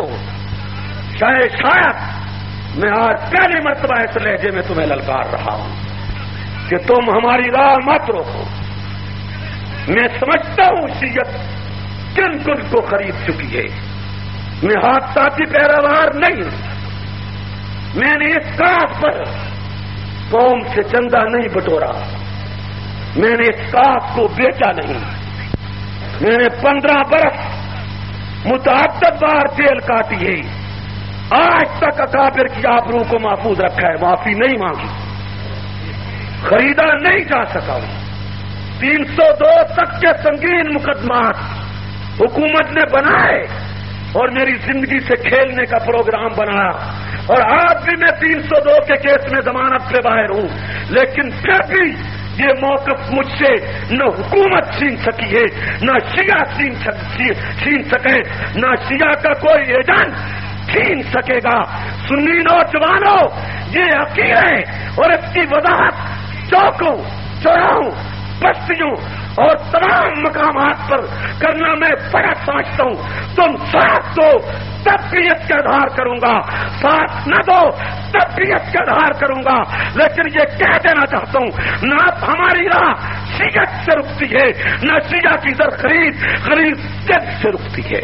شاید میں آج پہلی مرتبہ اس لہجے میں تمہیں للکار رہا ہوں کہ تم ہماری راہ مت روکو۔ میں سمجھتا ہوں شیعت کن کن کو خرید چکی ہے، میں ہاتھ ساتھی پیروار نہیں ہوں، میں نے اس کاغذ پر قوم سے چندہ نہیں بٹورا، میں نے اس کاغذ کو بیچا نہیں، میں نے 15 برس متعدد بار جیل کاٹی ہے، آج تک اکابر کی آبرو کو محفوظ رکھا ہے، معافی نہیں مانگی، خریدا نہیں جا سکا۔ 302 تک کے سنگین مقدمات حکومت نے بنائے اور میری زندگی سے کھیلنے کا پروگرام بنایا، اور آج بھی میں 302 کے کیس میں ضمانت سے باہر ہوں، لیکن پھر بھی یہ موقف مجھ سے نہ حکومت چھین سکی ہے، نہ شیعہ چھین سکے، نہ شیعہ کا کوئی ایجنٹ چھین سکے گا۔ سنی نوجوانوں، یہ حقیق ہے اور اس کی وضاحت چوکوں، چوراہوں، بستیوں اور تمام مقامات پر کرنا میں بڑا سمجھتا ہوں۔ تم ساتھ دو تب بھی اس کا اظہار کروں گا، ساتھ نہ دو تب بھی اس کا اظہار کروں گا، لیکن یہ کہہ دینا چاہتا ہوں، نہ ہماری راہ شیعت سے رکتی ہے، نہ شیعہ کی در خرید دل سے رکتی ہے۔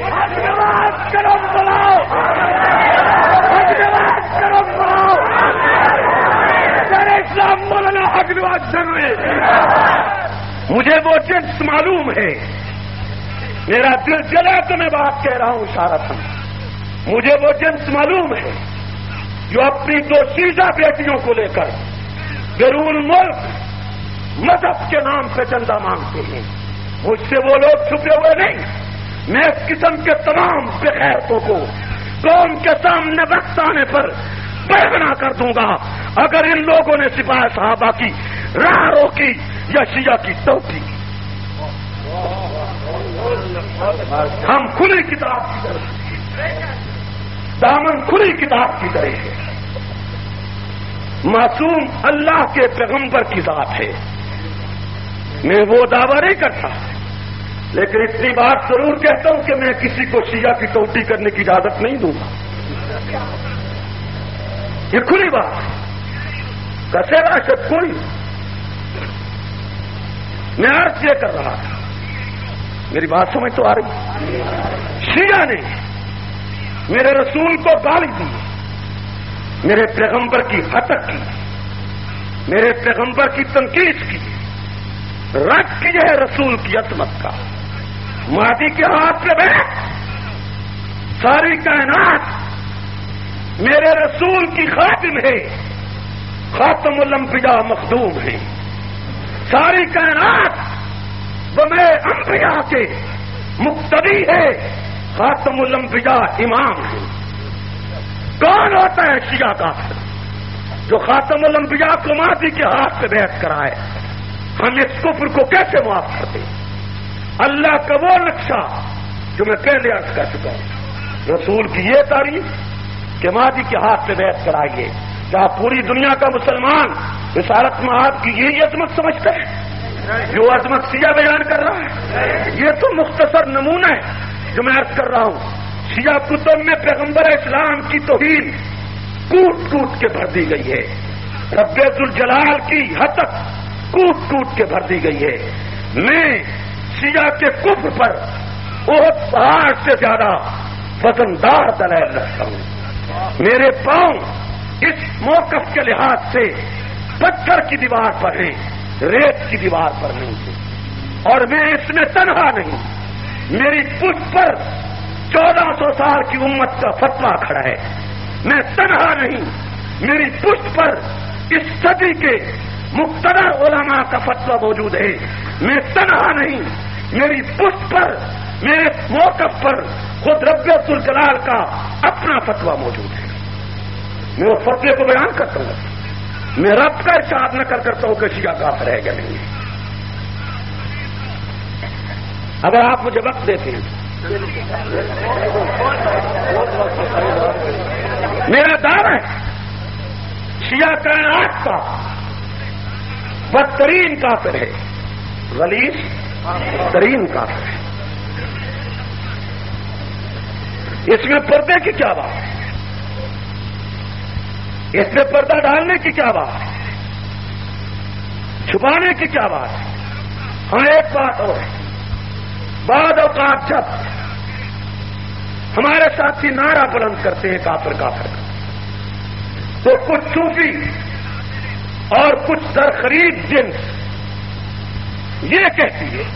مجھے وہ جنس معلوم ہے، میرا دل جلا تو میں بات کہہ رہا ہوں اشارتاً، مجھے وہ جنس معلوم ہے جو اپنی 2 شیزہ بیٹیوں کو لے کر بیرون ملک مذہب کے نام پہ چندہ مانگتے ہیں۔ مجھ سے وہ لوگ چھپے ہوئے نہیں، میں اس قسم کے تمام بغیرتوں کو قوم کے سامنے وقت آنے پر برہنہ کر دوں گا اگر ان لوگوں نے سپاہ صحابہ کی راہ روکی یا شیعہ کی توقی کی۔ ہم کھلی کتاب کی طرح، دامن کھلی کتاب کی طرح ہے، معصوم اللہ کے پیغمبر کی ذات ہے، میں وہ دعویٰ نہیں کرتا، لیکن اتنی بات ضرور کہتا ہوں کہ میں کسی کو شیعہ کی توقی کرنے کی اجازت نہیں دوں گا، یہ کھلی بات ہے، کسے راشد کوئی۔ میں عرض یہ کر رہا تھا، میری بات سمجھ تو آ رہی؟ شیعہ نے میرے رسول کو گالی دی، میرے پیغمبر کی ہتک کی، میرے پیغمبر کی تنقید کی، رد کی ہے رسول کی عظمت کا، مہدی کے ہاتھ میں بیٹھ ساری کائنات میرے رسول کی خادم ہے، خاتم الانبیاء مخدوم ہے، ساری کائنات وہ میں انبیاء کے مقتدی ہے، خاتم الانبیاء امام ہے۔ کون ہوتا ہے شیعہ کا جو خاتم الانبیاء کو مہدی کے ہاتھ سے بیعت کرائے؟ ہم اس کفر کو کیسے معاف کرتے؟ اللہ کا وہ نقشہ جو میں پہلے عرض کر چکا ہوں، رسول کی یہ تعریف کہ مہدی کے ہاتھ سے بیعت کرائیے، کیا پوری دنیا کا مسلمان رسالت معاد کی یہی عظمت سمجھتا ہے جو عظمت شیعہ بیان کر رہا ہے؟ یہ تو مختصر نمونہ ہے جو میں عرض کر رہا ہوں، شیعہ کتب میں پیغمبر اسلام کی توہین کوٹ کوٹ کے بھر دی گئی ہے، رب ذوالجلال کی حتک کوٹ کوٹ کے بھر دی گئی ہے۔ میں شیعہ کے کفر پر بہت پہاڑ سے زیادہ وزندار دلائل رکھتا ہوں۔ میرے پاؤں اس موقف کے لحاظ سے پتھر کی دیوار پر ہیں، ریت کی دیوار پر نہیں ہے، اور میں اس میں تنہا نہیں۔ میری پشت پر 1400 سال کی امت کا فتویٰ کھڑا ہے، میں تنہا نہیں۔ میری پشت پر اس صدی کے مقتدر علماء کا فتویٰ موجود ہے، میں تنہا نہیں۔ میری پشت پر، میرے موقف پر خود رب ذوالجلال کا اپنا فتویٰ موجود ہے۔ میں اس فتوے کو بیان کرتا ہوں، میں رب کا ارشاد نہ کرتا ہوں کہ شیعہ کافر ہے یا نہیں ہے۔ اگر آپ مجھے وقت دیتے ہیں، میرا دعویٰ ہے شیعہ کائنات کا بدترین کافر ہے، غلیظ ترین کافر ہے۔ اس میں پردے کی کیا بات ہے؟ اس میں پردہ ڈالنے کی کیا بات ہے؟ چھپانے کی کیا بات ہے؟ ہاں ایک بات اور ہے، بعد اوقات جب ہمارے ساتھی نعرہ بلند کرتے ہیں کافر کافر کا، تو کچھ صوفی اور کچھ درخرید جنس یہ کہتی ہے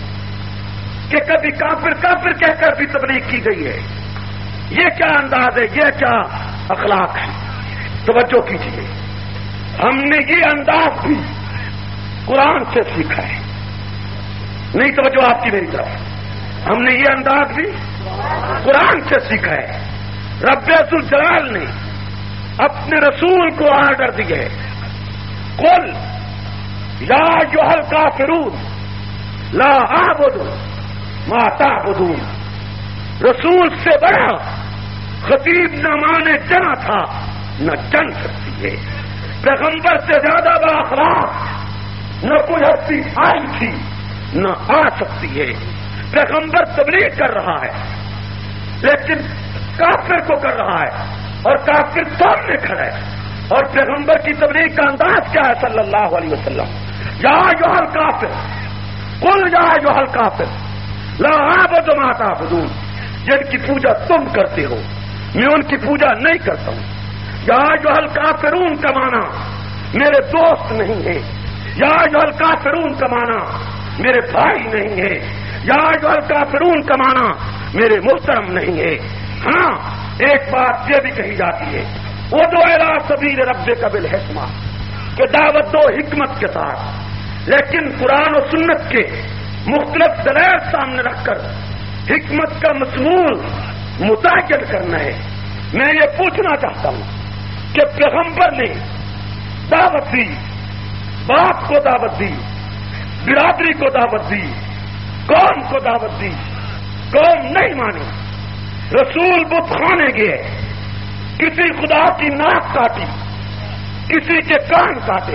کہ کبھی کافر کافر کہہ کر بھی تبلیغ کی گئی ہے۔ یہ کیا انداز ہے، یہ کیا اخلاق ہے؟ توجہ کیجیے، ہم نے یہ انداز بھی قرآن سے سیکھا ہے۔ نہیں توجہ آپ کی میری طرف، ہم نے یہ انداز بھی قرآن سے سیکھا ہے۔ رب ذوالجلال نے اپنے رسول کو آرڈر دی ہے، قل یا ایھا الکافرون لا اعبد ما تعبدون۔ رسول سے بڑا خطیب نہ مانے جنا تھا نہ جن سکتی ہے، پیغمبر سے زیادہ بااخلاق نہ کوئی ہستی آئی تھی نہ آ سکتی ہے۔ پیغمبر تبلیغ کر رہا ہے لیکن کافر کو کر رہا ہے، اور کافر سامنے کھڑا ہے، اور پیغمبر کی تبلیغ کا انداز کیا ہے صلی اللہ علیہ وسلم؟ یا ایھا الکافر قل یا ایھا الکافر لا اعبد ما تعبدون۔ جن کی پوجا تم کرتے ہو میں ان کی پوجا نہیں کرتا ہوں۔ یا ایھا الکافرون کا معنی میرے دوست نہیں ہے، یا ایھا الکافرون کا معنی میرے بھائی نہیں ہے، یا ایھا الکافرون کا معنی میرے محترم نہیں ہے۔ ہاں ایک بات یہ بھی کہی جاتی ہے، ادعو الی سبیل ربک بالحکمہ، کہ دعوت دو حکمت کے ساتھ، لیکن قرآن و سنت کے مختلف دلائل سامنے رکھ کر حکمت کا مضمون متعین کرنا ہے۔ میں یہ پوچھنا چاہتا ہوں کہ پیغمبر نے دعوت دی، باپ کو دعوت دی، برادری کو دعوت دی، قوم کو دعوت دی، قوم نہیں مانی۔ رسول بت خانے گئے، کسی خدا کی ناک کاٹی، کسی کے کان کاٹے،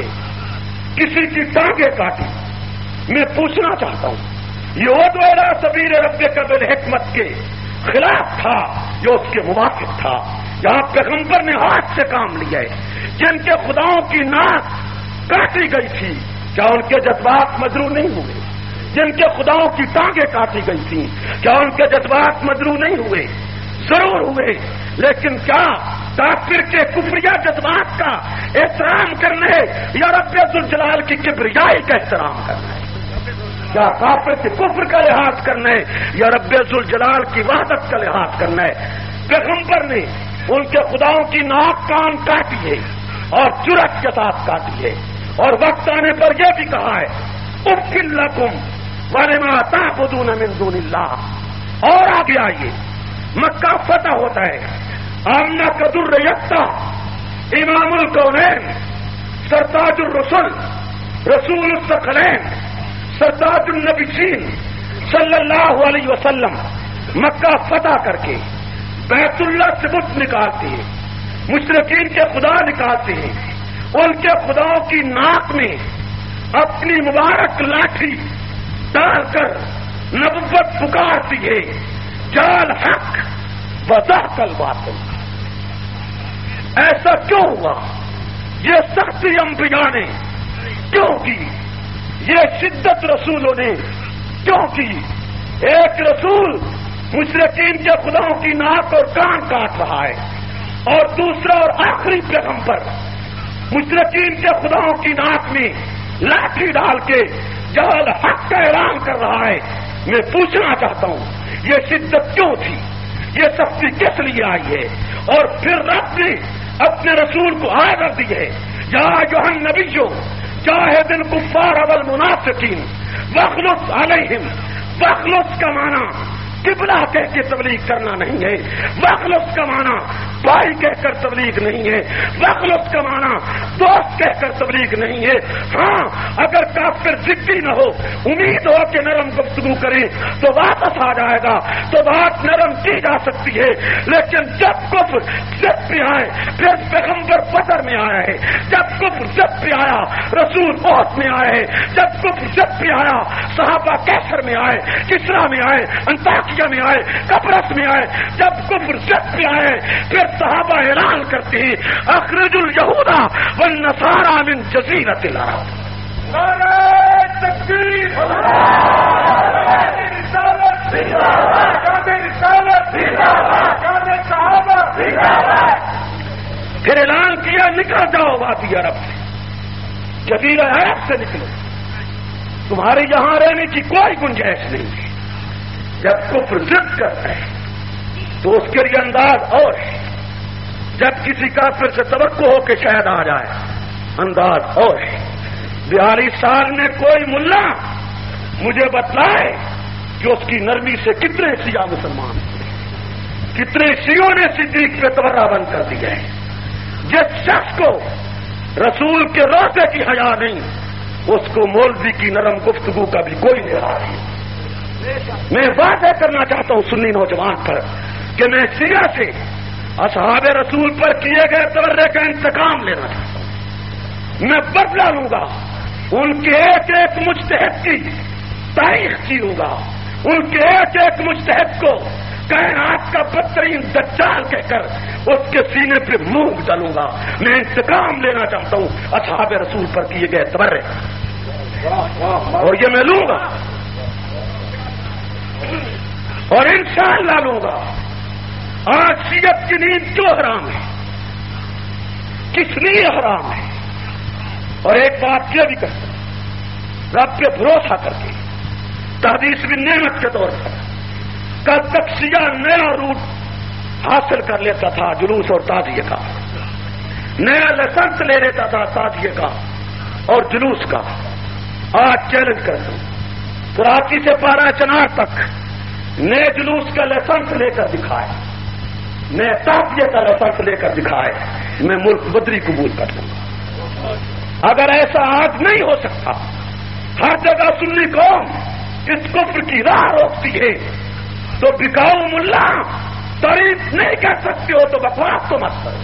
کسی کی ٹانگیں کاٹی۔ میں پوچھنا چاہتا ہوں یہ ادعو الی سبیل ربک بالحکمت کے خلاف تھا جو اس کے موافق تھا؟ جہاں پیغمبر نے ہاتھ سے کام لیا ہے، جن کے خداؤں کی ناک کاٹی گئی تھی، کیا ان کے جذبات مجروح نہیں ہوئے؟ جن کے خداؤں کی ٹانگیں کاٹی گئی تھیں، کیا ان کے جذبات مجروح نہیں ہوئے؟ ضرور ہوئے، لیکن کیا کافر کے کفریہ جذبات کا احترام کرنا ہے یا رب ذوالجلال کی کبریائی کا احترام کرنا ہے؟ کیا کافر کے کفر کا لحاظ کرنا ہے یا رب ذوالجلال کی وحدت کا لحاظ کرنا ہے؟ پیغمبر نے ان کے خداؤں کی ناک کان کاٹی ہے اور جرأت کے ساتھ کاٹی ہے، اور وقت آنے پر یہ بھی کہا ہے اف لکم ولما تعبدون من دون اللہ۔ اور آگے آئیے، مکہ فتح ہوتا ہے، آمنہ کا در یکتا، امام الکونین، سرتاج الرسل، رسول الثقلین، سرتاج النبیین صلی اللہ علیہ وسلم مکہ فتح کر کے بیت اللہ سے بت نکالتے ہیں، مشرکین کے خدا نکالتے ہیں، ان کے خداؤں کی ناک میں اپنی مبارک لاٹھی ڈال کر نبوت پکارتی ہے، جال حق وضاحت الباطل. ایسا کیوں ہوا؟ یہ سختی انبیاء نے کیوں کی؟ یہ شدت رسولوں نے کیوں کی؟ ایک رسول مشرکین کے خداؤں کی ناک اور کان کاٹ رہا ہے، اور دوسرا اور آخری پیغمبر مشرکین کے خداؤں کی ناک میں لاٹھی ڈال کے جہل حق کا اعلان کر رہا ہے. میں پوچھنا چاہتا ہوں یہ شدت کیوں تھی؟ یہ سختی کس لیے آئی ہے؟ اور پھر رب نے اپنے رسول کو آگے دی ہے، یا ایھا النبی جاہد الکفار والمنافقین واغلظ علیہم. واغلظ کا معنی قبلہ کہہ کے تبلیغ کرنا نہیں ہے، واغلظ کا معنی بھائی کہہ کر تبلیغ نہیں ہے، واغلظ کا معنی دوست کہہ کر تبلیغ نہیں ہے. ہاں اگر کافر ضدی نہ ہو، امید ہو کہ نرم گفتگو کریں تو واپس آ جائے گا تو بات نرم کی جا سکتی ہے. لیکن جب کفر ضد پہ آئے، پھر پیغمبر بدر میں آیا ہے، جب کفر ضد پہ آیا رسول احد میں آئے ہیں، جب کفر ضد پہ آیا صحابہ کیسر میں آئے، کسرا میں آئے، انطاکیہ میں آئے، قبرص میں آئے. جب کفر ضد پہ آئے پھر صحابہ اعلان کرتے ہیں اخرج الیہود والنصارى من جزیرۃ العرب. نعرہ تکبیر، پھر اعلان کیا نکل جاؤ وادی عرب سے، جزیرہ عرب سے نکلو، تمہارے یہاں رہنے کی کوئی گنجائش نہیں ہے. جب کفر ضد کرتا ہے تو اس کے لیے انداز اور ہے. جب کسی کافر سے توقع ہو کہ شاید آ جائے، انداز اور ہے. 42 سال میں کوئی ملا مجھے بتلائے کہ اس کی نرمی سے کتنے شیعہ مسلمان ہوئے، کتنے شیعوں نے صدیق پہ تبرہ بند کر دیا ہے. جس شخص کو رسول کے روزے کی حیا نہیں، اس کو مولوی کی نرم گفتگو کا بھی کوئی لحاظ نہیں. میں وعدہ کرنا چاہتا ہوں سنی نوجوان پر کہ میں شیعہ سے اصحاب رسول پر کیے گئے تبرے کا انتقام لینا چاہتا ہوں. میں بدلہ لوں گا، ان کے ایک ایک مجتہد کی تاریخ جیوں گا، ان کے ایک ایک مجتہد کو کائنات کا بدترین دجال کہہ کر اس کے سینے پہ مونگ ڈالوں گا. میں انتقام لینا چاہتا ہوں اصحاب رسول پر کیے گئے تبرے، اور یہ میں لوں گا اور انشاءاللہ لوں گا. آج شیعت کی نیند کیوں حرام ہے؟ کس لیے حرام ہے؟ اور ایک بات یہ بھی کرتا ہوں، رب پہ بھروسہ کر کے تحدیث بھی نعمت کے طور پر کل تک شیعہ نیا روٹ حاصل کر لیتا تھا جلوس اور تعزیے کا، نیا لائسنس لے لیتا تھا تعزیے کا اور جلوس کا. آج چیلنج کرتا ہوں کراچی سے پارا چنار تک نئے جلوس کا لائسنس لے کر دکھائے، نئے تعزیے کا لائسنس لے کر دکھائے، میں ملک بدری قبول کر لوں گا. اگر ایسا آج نہیں ہو سکتا، ہر جگہ سنی قوم اس کفر کی راہ روکتی ہے، تو بکاؤ ملا تعریف نہیں کر سکتے ہو تو بکواس تو مت کرو.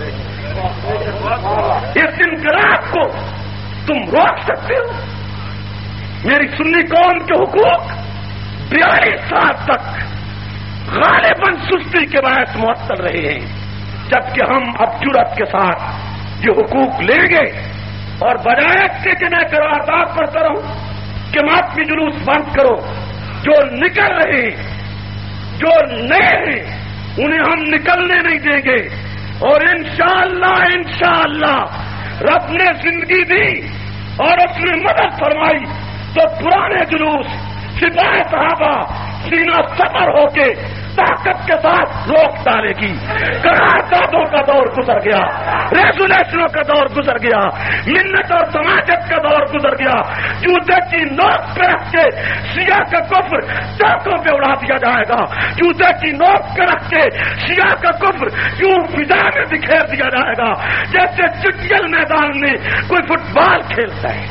اس انقلاب کو تم روک سکتے ہو؟ میری سنی قوم کے حقوق 42 سال تک غالباً سستی کے باعث معطل رہے ہیں، جبکہ ہم اب جرأت کے ساتھ یہ حقوق لیں گے. اور بجائے کہ میں قرارداد پڑھتا رہوں کہ ماتمی جلوس بند کرو، جو نکل رہے ہیں، جو نئے ہیں، انہیں ہم نکلنے نہیں دیں گے. اور انشاءاللہ رب نے زندگی دی اور اس نے مدد فرمائی تو پرانے جلوس سپاہ صحابہ سینہ سفر ہو کے طاقت کے ساتھ روک ڈالے گی. قراردادوں کا دور گزر گیا، ریزولیشنوں کا دور گزر گیا، منت اور سماجت کا دور گزر گیا. جوتے کی نوک پہ رکھ کے شیعہ کا کفر سڑکوں پہ اڑا دیا جائے گا، جوتے کی نوک پہ رکھ کے شیعہ کا کفر یوں فضا میں بکھیر دیا جائے گا جیسے چٹیل میدان میں کوئی فٹ بال کھیلتا ہے.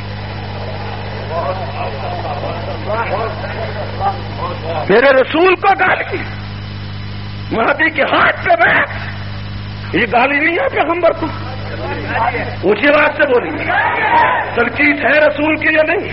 میرے رسول کو گالی، مہدی کے ہاتھ پہ بیٹھ، یہ گالی نہیں ہے پیغمبر کو. اونچی آواز سے بولی، تنقید ہے رسول کی یا نہیں؟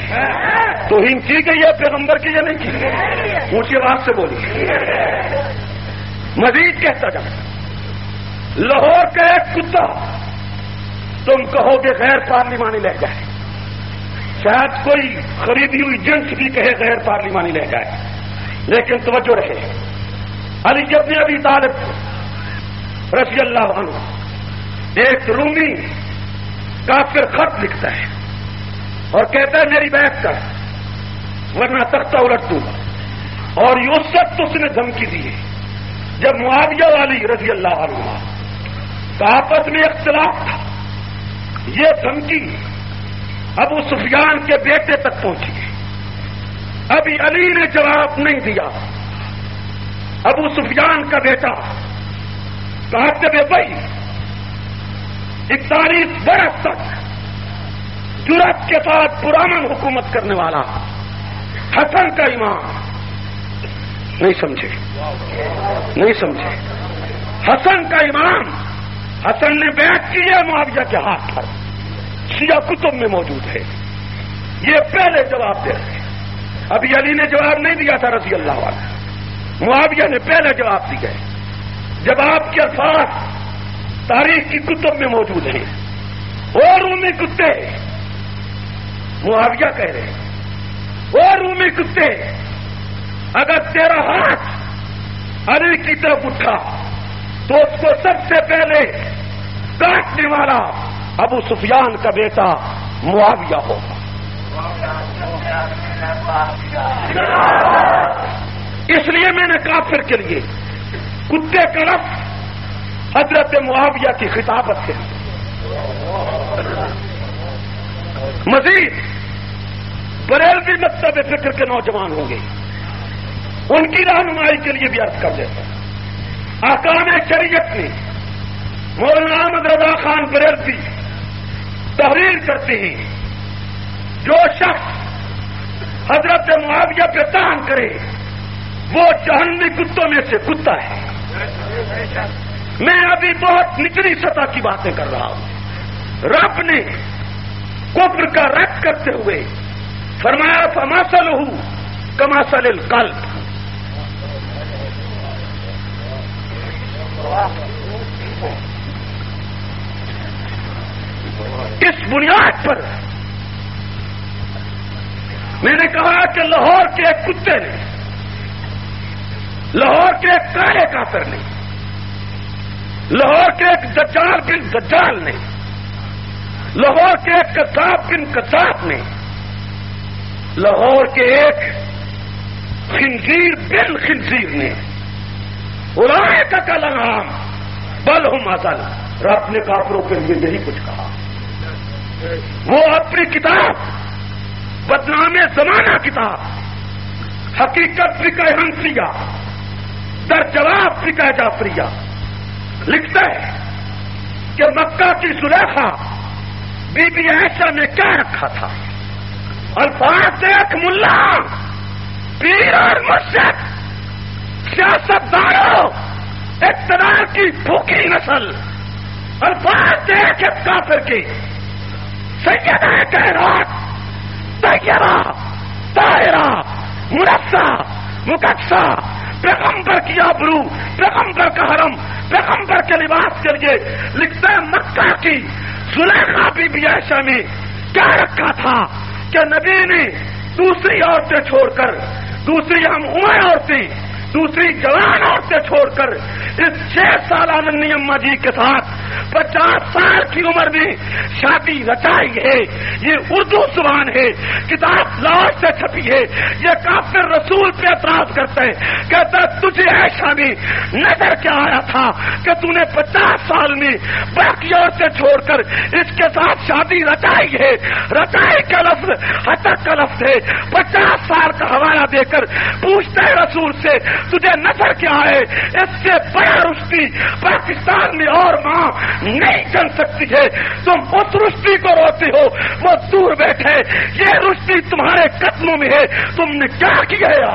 توہین کی گئی ہے پیغمبر کی یا نہیں کی؟ اونچی آواز سے بولی. مزید کہتا جا، لاہور کا ایک کتا تم کہو گے غیر پارلیمانی لہجہ ہے، شاید کوئی خریدی ہوئی جنس بھی کہے غیر پارلیمانی لہجہ ہے، لیکن توجہ رہے، علی بن ابی طالب رضی اللہ عنہ ایک رومی کافر خط لکھتا ہے اور کہتا ہے میری بیعت کر ورنہ تختہ الٹ دوں گا، اور یہ اس وقت اس نے دھمکی دی ہے جب معاویہ والی رضی اللہ عنہ کا آپس میں اختلاف تھا۔ یہ دھمکی ابو سفیان کے بیٹے تک پہنچی ہے، ابھی علی نے جواب نہیں دیا، ابو سفیان کا بیٹا کاتب بھائی 41 برس تک جرأت کے ساتھ پرامن حکومت کرنے والا حسن کا امام، نہیں سمجھے حسن کا امام، حسن نے بیعت کی ہے معاویہ کے ہاتھ پر، شیعہ کتب میں موجود ہے، یہ پہلے جواب دے رہے ہیں، ابھی علی نے جواب نہیں دیا تھا رضی اللہ عنہ، معاویہ نے پہلے جواب دیا ہے۔ جب آپ کے الفاظ تاریخ کی کتب میں موجود ہیں، اور رومی کتے معاویہ کہہ رہے ہیں، اور رومی کتے اگر تیرا ہاتھ علی کی طرف اٹھا تو اس کو سب سے پہلے کاٹنے والا ابو سفیان کا بیٹا معاویہ ہوگا۔ اس لیے میں نے کافر کے لیے کتے کا لفظ حضرت معاویہ کی خطابت سے مزید بریلوی مکتب فکر کے نوجوان ہوں گے، ان کی رہنمائی کے لیے بھی عرض کر دیتا ہوں۔ احکام شریعت میں مولانا احمد رضا خان بریلوی تحریر کرتے ہیں، جو شخص حضرت معاویہ پہ طعن کرے وہ جہنمی کتوں میں سے کتا ہے۔ میں ابھی بہت نچلی سطح کی باتیں کر رہا ہوں۔ رب نے کفر کا رد کرتے ہوئے فرمایا فمثلہ کمثل الکلب، اس بنیاد پر میں نے کہا کہ لاہور کے ایک کتے نے، لاہور کے ایک کالے کافر نے، لاہور کے ایک دجال بن دجال نے، لاہور کے ایک کذاب بن کذاب نے، لاہور کے ایک خنزیر بن خنزیر نے، اولئک کالانعام بل ہم اضل، رب نے کافروں کے لیے یہی کچھ کہا۔ وہ اپنی کتاب بدنام زمانہ کتاب حقیقت فقہ ہنسیہ در جواب فقہ جعفریہ لکھتا ہے کہ مکہ کی زلیخا بی بی عائشہ نے کیا رکھا تھا؟ الفاظ دیکھ ملا، پیر اور مرشد، سیاستدانوں، اقتدار کی بھوکی نسل، الفاظ دیکھ اس کافر کی، سیدہ کائنات طیبہ طاہرہ منسہ مقدسہ، پیغمبر کی آبرو، پیغمبر کا حرم، پیغمبر کے لباس کے لیے لکھتا ہے مکہ کی زلیخا بی بی عائشہ میں کیا رکھا تھا کہ نبی نے دوسری عورتیں چھوڑ کر، دوسری ہم عمر عورتیں، دوسری جوان عورتیں چھوڑ کر اس 6 سالہ ننھی اماں جی کے ساتھ 50 سال کی عمر میں شادی رچائی ہے۔ یہ اردو زبان ہے، کتاب لاہور سے چھپی ہے۔ یہ کافر رسول پہ اعتراض کرتا ہے، کہتا ہے تجھے عائشہ میں نظر کیا آیا تھا کہ تو نے 50 سال میں باقی عورتیں چھوڑ کر اس کے ساتھ شادی رچائی ہے۔ رچائی کا لفظ حتک کا لفظ ہے۔ 50 سال کا حوالہ دے کر پوچھتا ہے رسول سے تجھے نظر کیا ہے؟ اس سے بڑا رشتی پاکستان میں اور ماں نہیں جن سکتی ہے۔ تم اس رشتی کو روتے ہو، وہ دور بیٹھے، یہ رشتی تمہارے قدموں میں ہے، تم نے کیا کیا ہے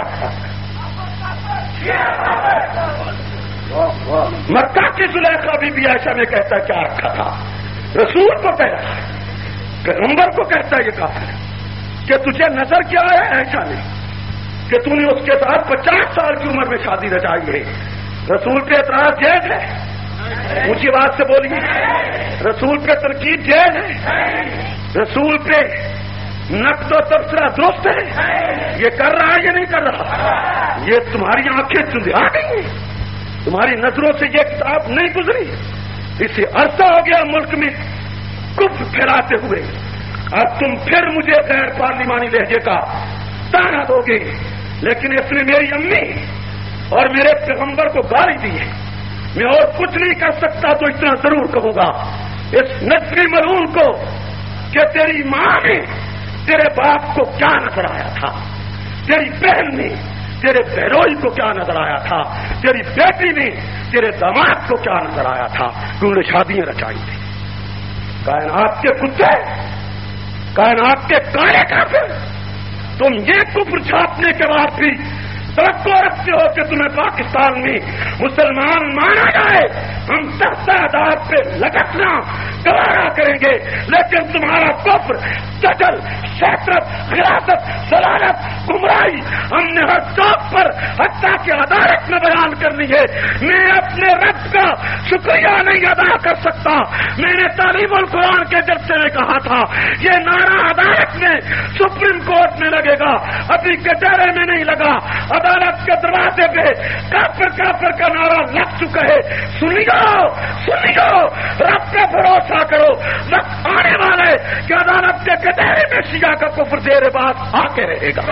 مکہ کی زلیخا بی بی عائشہ میں کہتا ہے کیا رکھا تھا؟ رسول کو کہہ رہا ہے، پیغمبر کو کہتا ہے یہ کافر کہ تجھے نظر کیا ہے عائشہ نے کہ تو نے اس کے ساتھ 50 سال کی عمر میں شادی رچائی ہے۔ رسول پہ اعتراض جائز ہے؟ اونچی بات سے بولیے. رسول پہ تنقید جائز ہے؟ رسول پہ نقد و تبصرہ درست ہے؟ یہ کر رہا ہے یا نہیں کر رہا؟ یہ تمہاری آنکھیں چندھا گئی ہیں، تمہاری نظروں سے یہ کتاب نہیں گزری. اسے عرصہ ہو گیا ملک میں کفر پھیلاتے ہوئے، اب تم پھر مجھے غیر پارلیمانی لہجے کا تانا دو گے. لیکن اس نے میری امی اور میرے پیغمبر کو گالی دی ہے. میں اور کچھ نہیں کر سکتا تو اتنا ضرور کہوں گا اس نجمی ملعون کو کہ تیری ماں نے تیرے باپ کو کیا نظر آیا تھا، تیری بہن نے تیرے بہروئی کو کیا نظر آیا تھا، تیری بیٹی نے تیرے داماد کو کیا نظر آیا تھا. تم نے شادیاں رچائی تھی. کائنات کے کتے، کائنات کے کالے کافر، تم یہ کفر چھاپنے کے بعد بھی توقع رکھتے ہو کہ تمہیں پاکستان میں مسلمان مانا جائے. ہم سخت آداب پہ لٹکنا گوارا کریں گے، لیکن تمہارا کفر، دجل، شہرت، خلاصت، ضلالت، گمراہی ہم نے ہر چوک پر حتیٰ کہ عدالت میں بیان کرنی ہے. میں اپنے رب کا شکریہ نہیں ادا کر سکتا. میں نے تعلیم القرآن کے جلسے میں کہا تھا یہ نعرہ عدالت میں سپریم کورٹ میں لگے گا، ابھی کچہرے میں نہیں لگا. عدالت کے دروازے پہ کافر کافر کا نعرہ لگ چکا ہے. سنیو رب پہ بھروسہ کرو. وقت آنے والا ہے کہ عدالت کے کچہرے میں شیعہ کا کفر زیر بات آ کے رہے گا.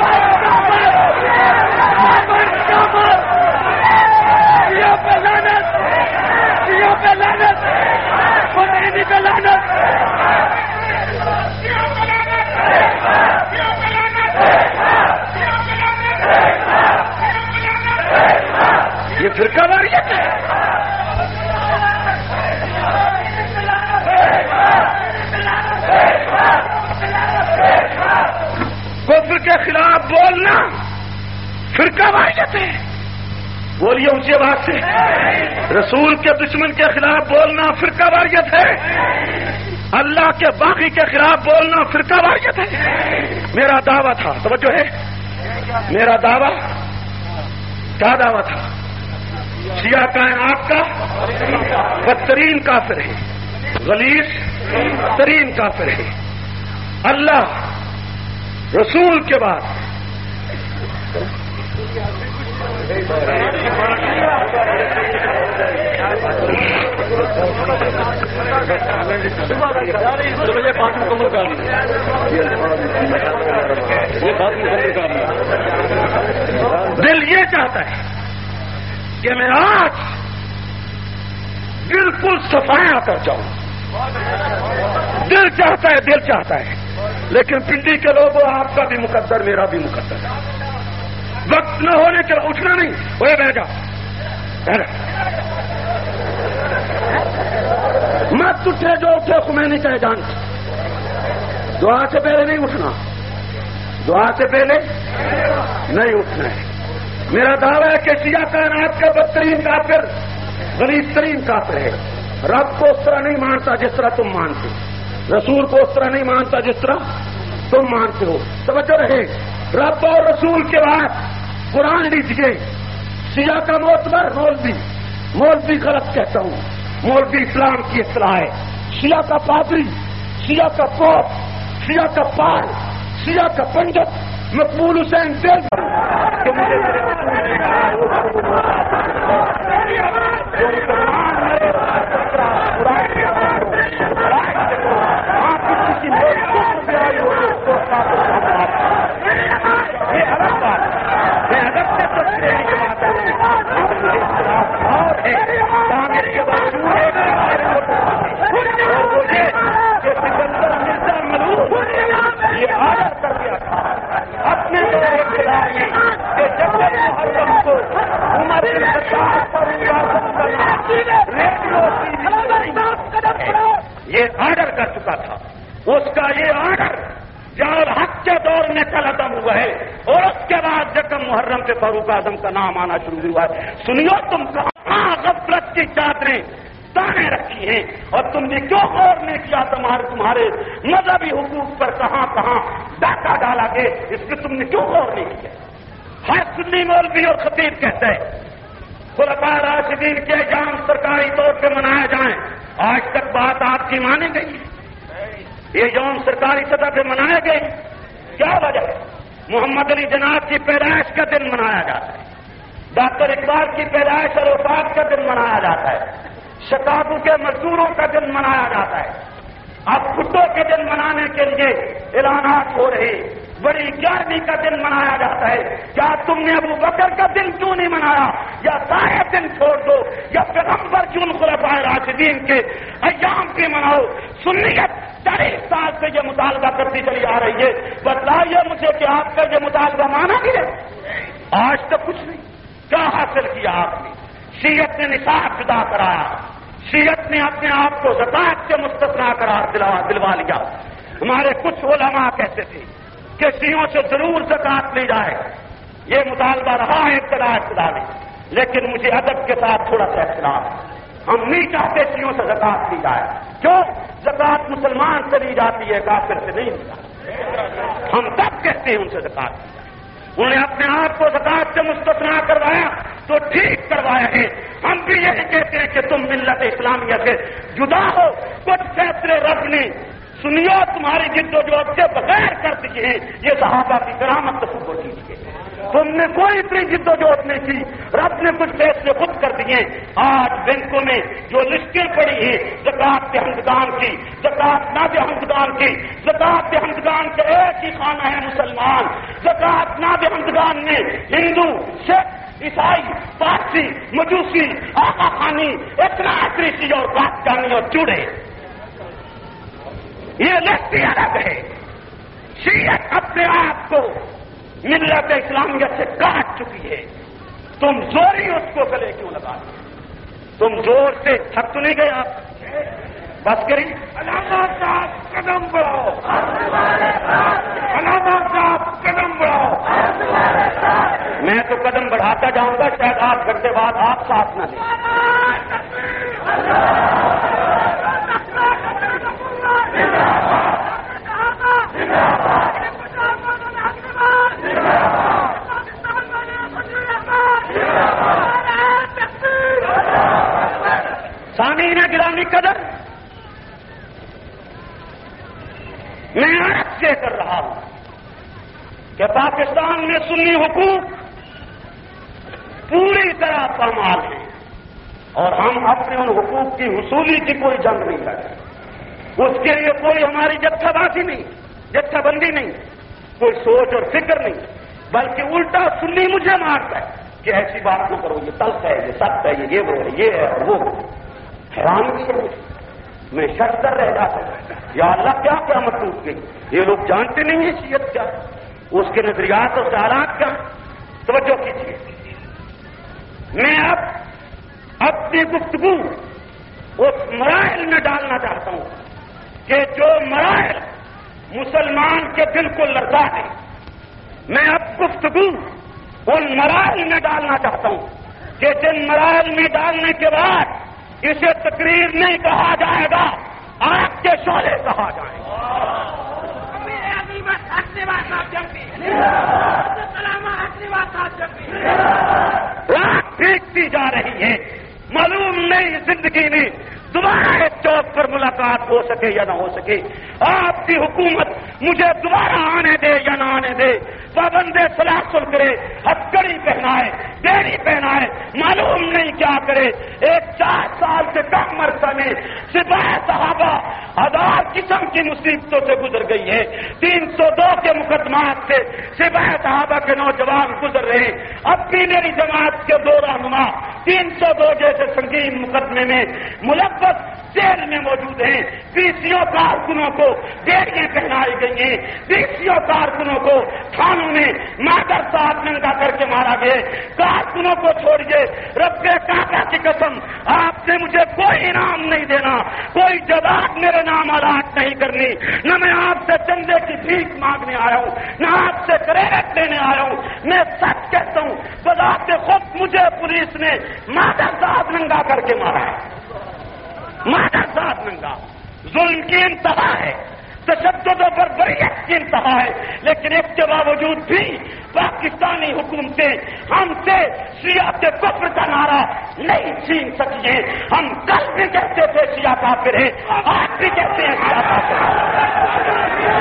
یہ فرقہ واریت ہے. کفر کے خلاف بولنا فرقہ واریت ہے. بولیے اونچی آواز سے. رسول کے دشمن کے خلاف بولنا فرقہ واریت ہے. اللہ کے باقی کے خلاف بولنا فرقہ واریت ہے. میرا دعویٰ تھا، توجہ ہے، میرا دعویٰ کیا دعویٰ تھا؟ شیعہ کائنات کا بدترین کافر ہے، غلیظ ترین کافر ہے. اللہ رسول کے بعد دل یہ چاہتا ہے کہ میں آج بالکل صفایا کر جاؤں. دل چاہتا ہے، لیکن پنڈی کے لوگوں آپ کا بھی مقدر، میرا بھی مقدر ہے. وقت نہ ہونے کے اٹھنا نہیں، وہ بیٹھ جا مت اٹھے جو اٹھے خمینی کہے جان. دعا سے پہلے نہیں اٹھنا، دعا سے پہلے نہیں اٹھنا ہے. میرا دعویٰ ہے کہ شیعہ کائنات کا بدترین کافر، غلیظ ترین کافر ہے. رب کو اس طرح نہیں مانتا جس طرح تم مانتے، رسول کو اس طرح نہیں مانتا جس طرح تم مانتے ہو. توجہ رہے، رب اور رسول کے بعد قرآن لیجیے. شیعہ کا معتبر مولوی غلط کہتا ہوں، مولوی اسلام کی اصطلاح ہے. شیعہ کا پادری، شیعہ کا پوپ، شیعہ کا پال، شیعہ کا پنڈت مقبول حسین دل کہ مجھے یہ آرڈر کر چکا تھا. اس کا یہ آرڈر جال حق کے دور میں کل عدم ہوا ہے، اور اس کے بعد یکم محرم سے فاروق اعظم کا نام آنا شروع ہوا ہے. سنیو تم کہاں غفلت کی چادریں تانے رکھی ہیں، اور تم نے کیوں غور نہیں کیا تمہارے مذہبی حقوق پر کہاں کہاں ڈاکہ ڈالا گیا، اس پہ تم نے کیوں غور نہیں کیا؟ ہر سنی مولوی اور خطیب کہتا ہے خلفاء راشدین کے ایام سرکاری طور پہ منائے جائیں، آج تک بات آپ کی مانی گئی؟ یہ یوم سرکاری سطح پہ منائے گئے، کیا وجہ ہے؟ محمد علی جناب کی پیدائش کا دن منایا جاتا ہے، ڈاکٹر اقبال کی پیدائش اور وفات کا دن منایا جاتا ہے، شتابو کے مزدوروں کا دن منایا جاتا ہے۔ اب بھٹو کے دن منانے کے لیے اعلانات ہو رہے، بڑی 11ویں کا دن منایا جاتا ہے۔ کیا تم نے ابو بکر کا دن کیوں نہیں منایا؟ یا سارے دن چھوڑ دو، یا پیغمبر کی ان خلفاء راشدین کے ایام کی مناؤ۔ سنیت 40 سال سے یہ مطالبہ کرتی چلی آ رہی ہے، بتلائیے مجھے کہ آپ کا یہ مطالبہ مانا بھی ہے؟ آج تک کچھ نہیں۔ کیا حاصل کیا آپ نے؟ شیعت نے نصاب جدا کرایا، شیعت نے اپنے آپ کو زکات سے مستثنا قرار دلوا لیا۔ ہمارے کچھ علماء کہتے تھے کہ شیعوں سے ضرور زکات لی جائے، یہ مطالبہ رہا ہے ابتدا میں، لیکن مجھے ادب کے ساتھ تھوڑا سا اختلاف ہے۔ ہم نہیں چاہتے شیعوں سے زکات لی جائے، کیوں؟ زکات مسلمان سے لی جاتی ہے، کافر سے نہیں لی جاتی۔ ہم تب کہتے ہیں ان سے زکات، انہوں نے اپنے آپ کو زکات سے مستثنا کروایا تو ٹھیک کروایا ہے۔ ہم بھی یہی کہتے ہیں کہ تم ملت اسلامیہ سے جدا ہو۔ کچھ فیصلے رب نے سنیو تمہاری جد و جہد کے بغیر کر دیے ہیں، یہ صحابہ کی کرامت تصور کیجیے۔ تم نے کوئی اتنی جد و جہد نہیں کی، رب نے کچھ فیصلے خود کر دیے۔ آج بینکوں میں جو لسٹیں پڑی ہیں زکات دہندگان کی، زکات نہ دہندگان کی، زکات دہندگان کے ایک ہی خانہ ہے مسلمان، زکات نہ دہندگان میں ہندو، سکھ، عیسائی، پارسی، مجوسی، آقا خانی، اتنا اکریسی اور قادیانی اور چوڑے، یہ لسٹ الگ ہے۔ شیعت اپنے آپ کو ملت اسلامیہ سے کاٹ چکی ہے، تم زوری اس کو گلے کیوں لگا دیں؟ تم زور سے تھک تو نہیں گئے؟ آپ بس کریں، علامہ صاحب قدم بڑھاؤ، علامہ صاحب قدم بڑھاؤ۔ میں تو قدم بڑھاتا جاؤں گا، شاید 8 گھنٹے بعد آپ ساتھ نہ دیں۔ سامعین گرامی قدر، میں عرض سے کر رہا ہوں کہ پاکستان میں سنی حقوق پوری طرح پامال ہیں، اور ہم اپنے ان حقوق کی حصولی کی کوئی جنگ نہیں کرتے۔ اس کے لیے کوئی ہماری جتھا بازی نہیں، جتھا بندی نہیں، کوئی سوچ اور فکر نہیں، بلکہ الٹا سنی مجھے مارتا ہے کہ ایسی بات نہ کرو، یہ تلخ ہے، یہ سخت ہے، یہ وہ ہے، یہ ہے اور وہ ہے۔ حیرانگی ہے، میں شک کر رہ جاتا ہوں، یا اللہ کیا قیامت ٹوٹ گئی؟ یہ لوگ جانتے نہیں ہیں شیعت کیا، اس کے نظریات اور خیالات کیا۔ توجہ کیجیے، میں اب اپنی گفتگو اس مراحل میں ڈالنا چاہتا ہوں کہ جو مراحل مسلمان کے دل کو لرزا ہے، میں اب گفتگو ان مراحل میں ڈالنا چاہتا ہوں کہ جن مراحل میں ڈالنے کے بعد اسے تقریر نہیں کہا جائے گا، آگ کے شعلے کہا جائے گا۔ رات بھیگتی جا رہی ہے، معلوم نہیں زندگی میں دوبارہ ایک چوک پر ملاقات ہو سکے یا نہ ہو سکے۔ آپ کی حکومت مجھے دوبارہ آنے دے یا نہ آنے دے، پابند سلاسل کرے، ہتھکڑی پہنائے، بیڑی پہنائے، معلوم نہیں کیا کرے۔ ایک 4 سال سے کم عرصہ میں سپاہی صحابہ 1000 قسم کی مصیبتوں سے گزر گئی ہے۔ 302 کے مقدمات سے سپاہی صحابہ کے نوجوان گزر رہے ہیں۔ اب بھی میری جماعت کے 2 رہنما 302 جیسے سنگین مقدمے میں ملوث جیل میں موجود ہیں۔ 20 کارکنوں کو بیڑیاں پہنائی گئی ہیں، 20 کارکنوں کو تھانوں میں مادر صاحب ننگا کر کے مارا گیا۔ کارکنوں کو چھوڑیے، رب کعبہ کی قسم آپ نے مجھے کوئی انعام نہیں دینا، کوئی جواب میرے نام آلات نہیں کرنی، نہ میں آپ سے چندے کی بھیک مانگنے آیا ہوں، نہ آپ سے کریڈٹ لینے آیا ہوں۔ میں سچ کہتا ہوں، بذات خود مجھے پولیس نے مادر صاحب ننگا کر کے مارا ہے، مادر صاحب ننگا۔ ظلم کی انتہا ہے، تشدد اور بربریت کی انتہا ہے، لیکن اس کے باوجود بھی پاکستانی حکومتیں ہم سے شیعہ کفر کا نعرہ نہیں چھین سکی ہیں۔ ہم کل بھی کہتے تھے شیعہ کافر ہیں، آج بھی کہتے ہیں شیعہ کافر ہیں۔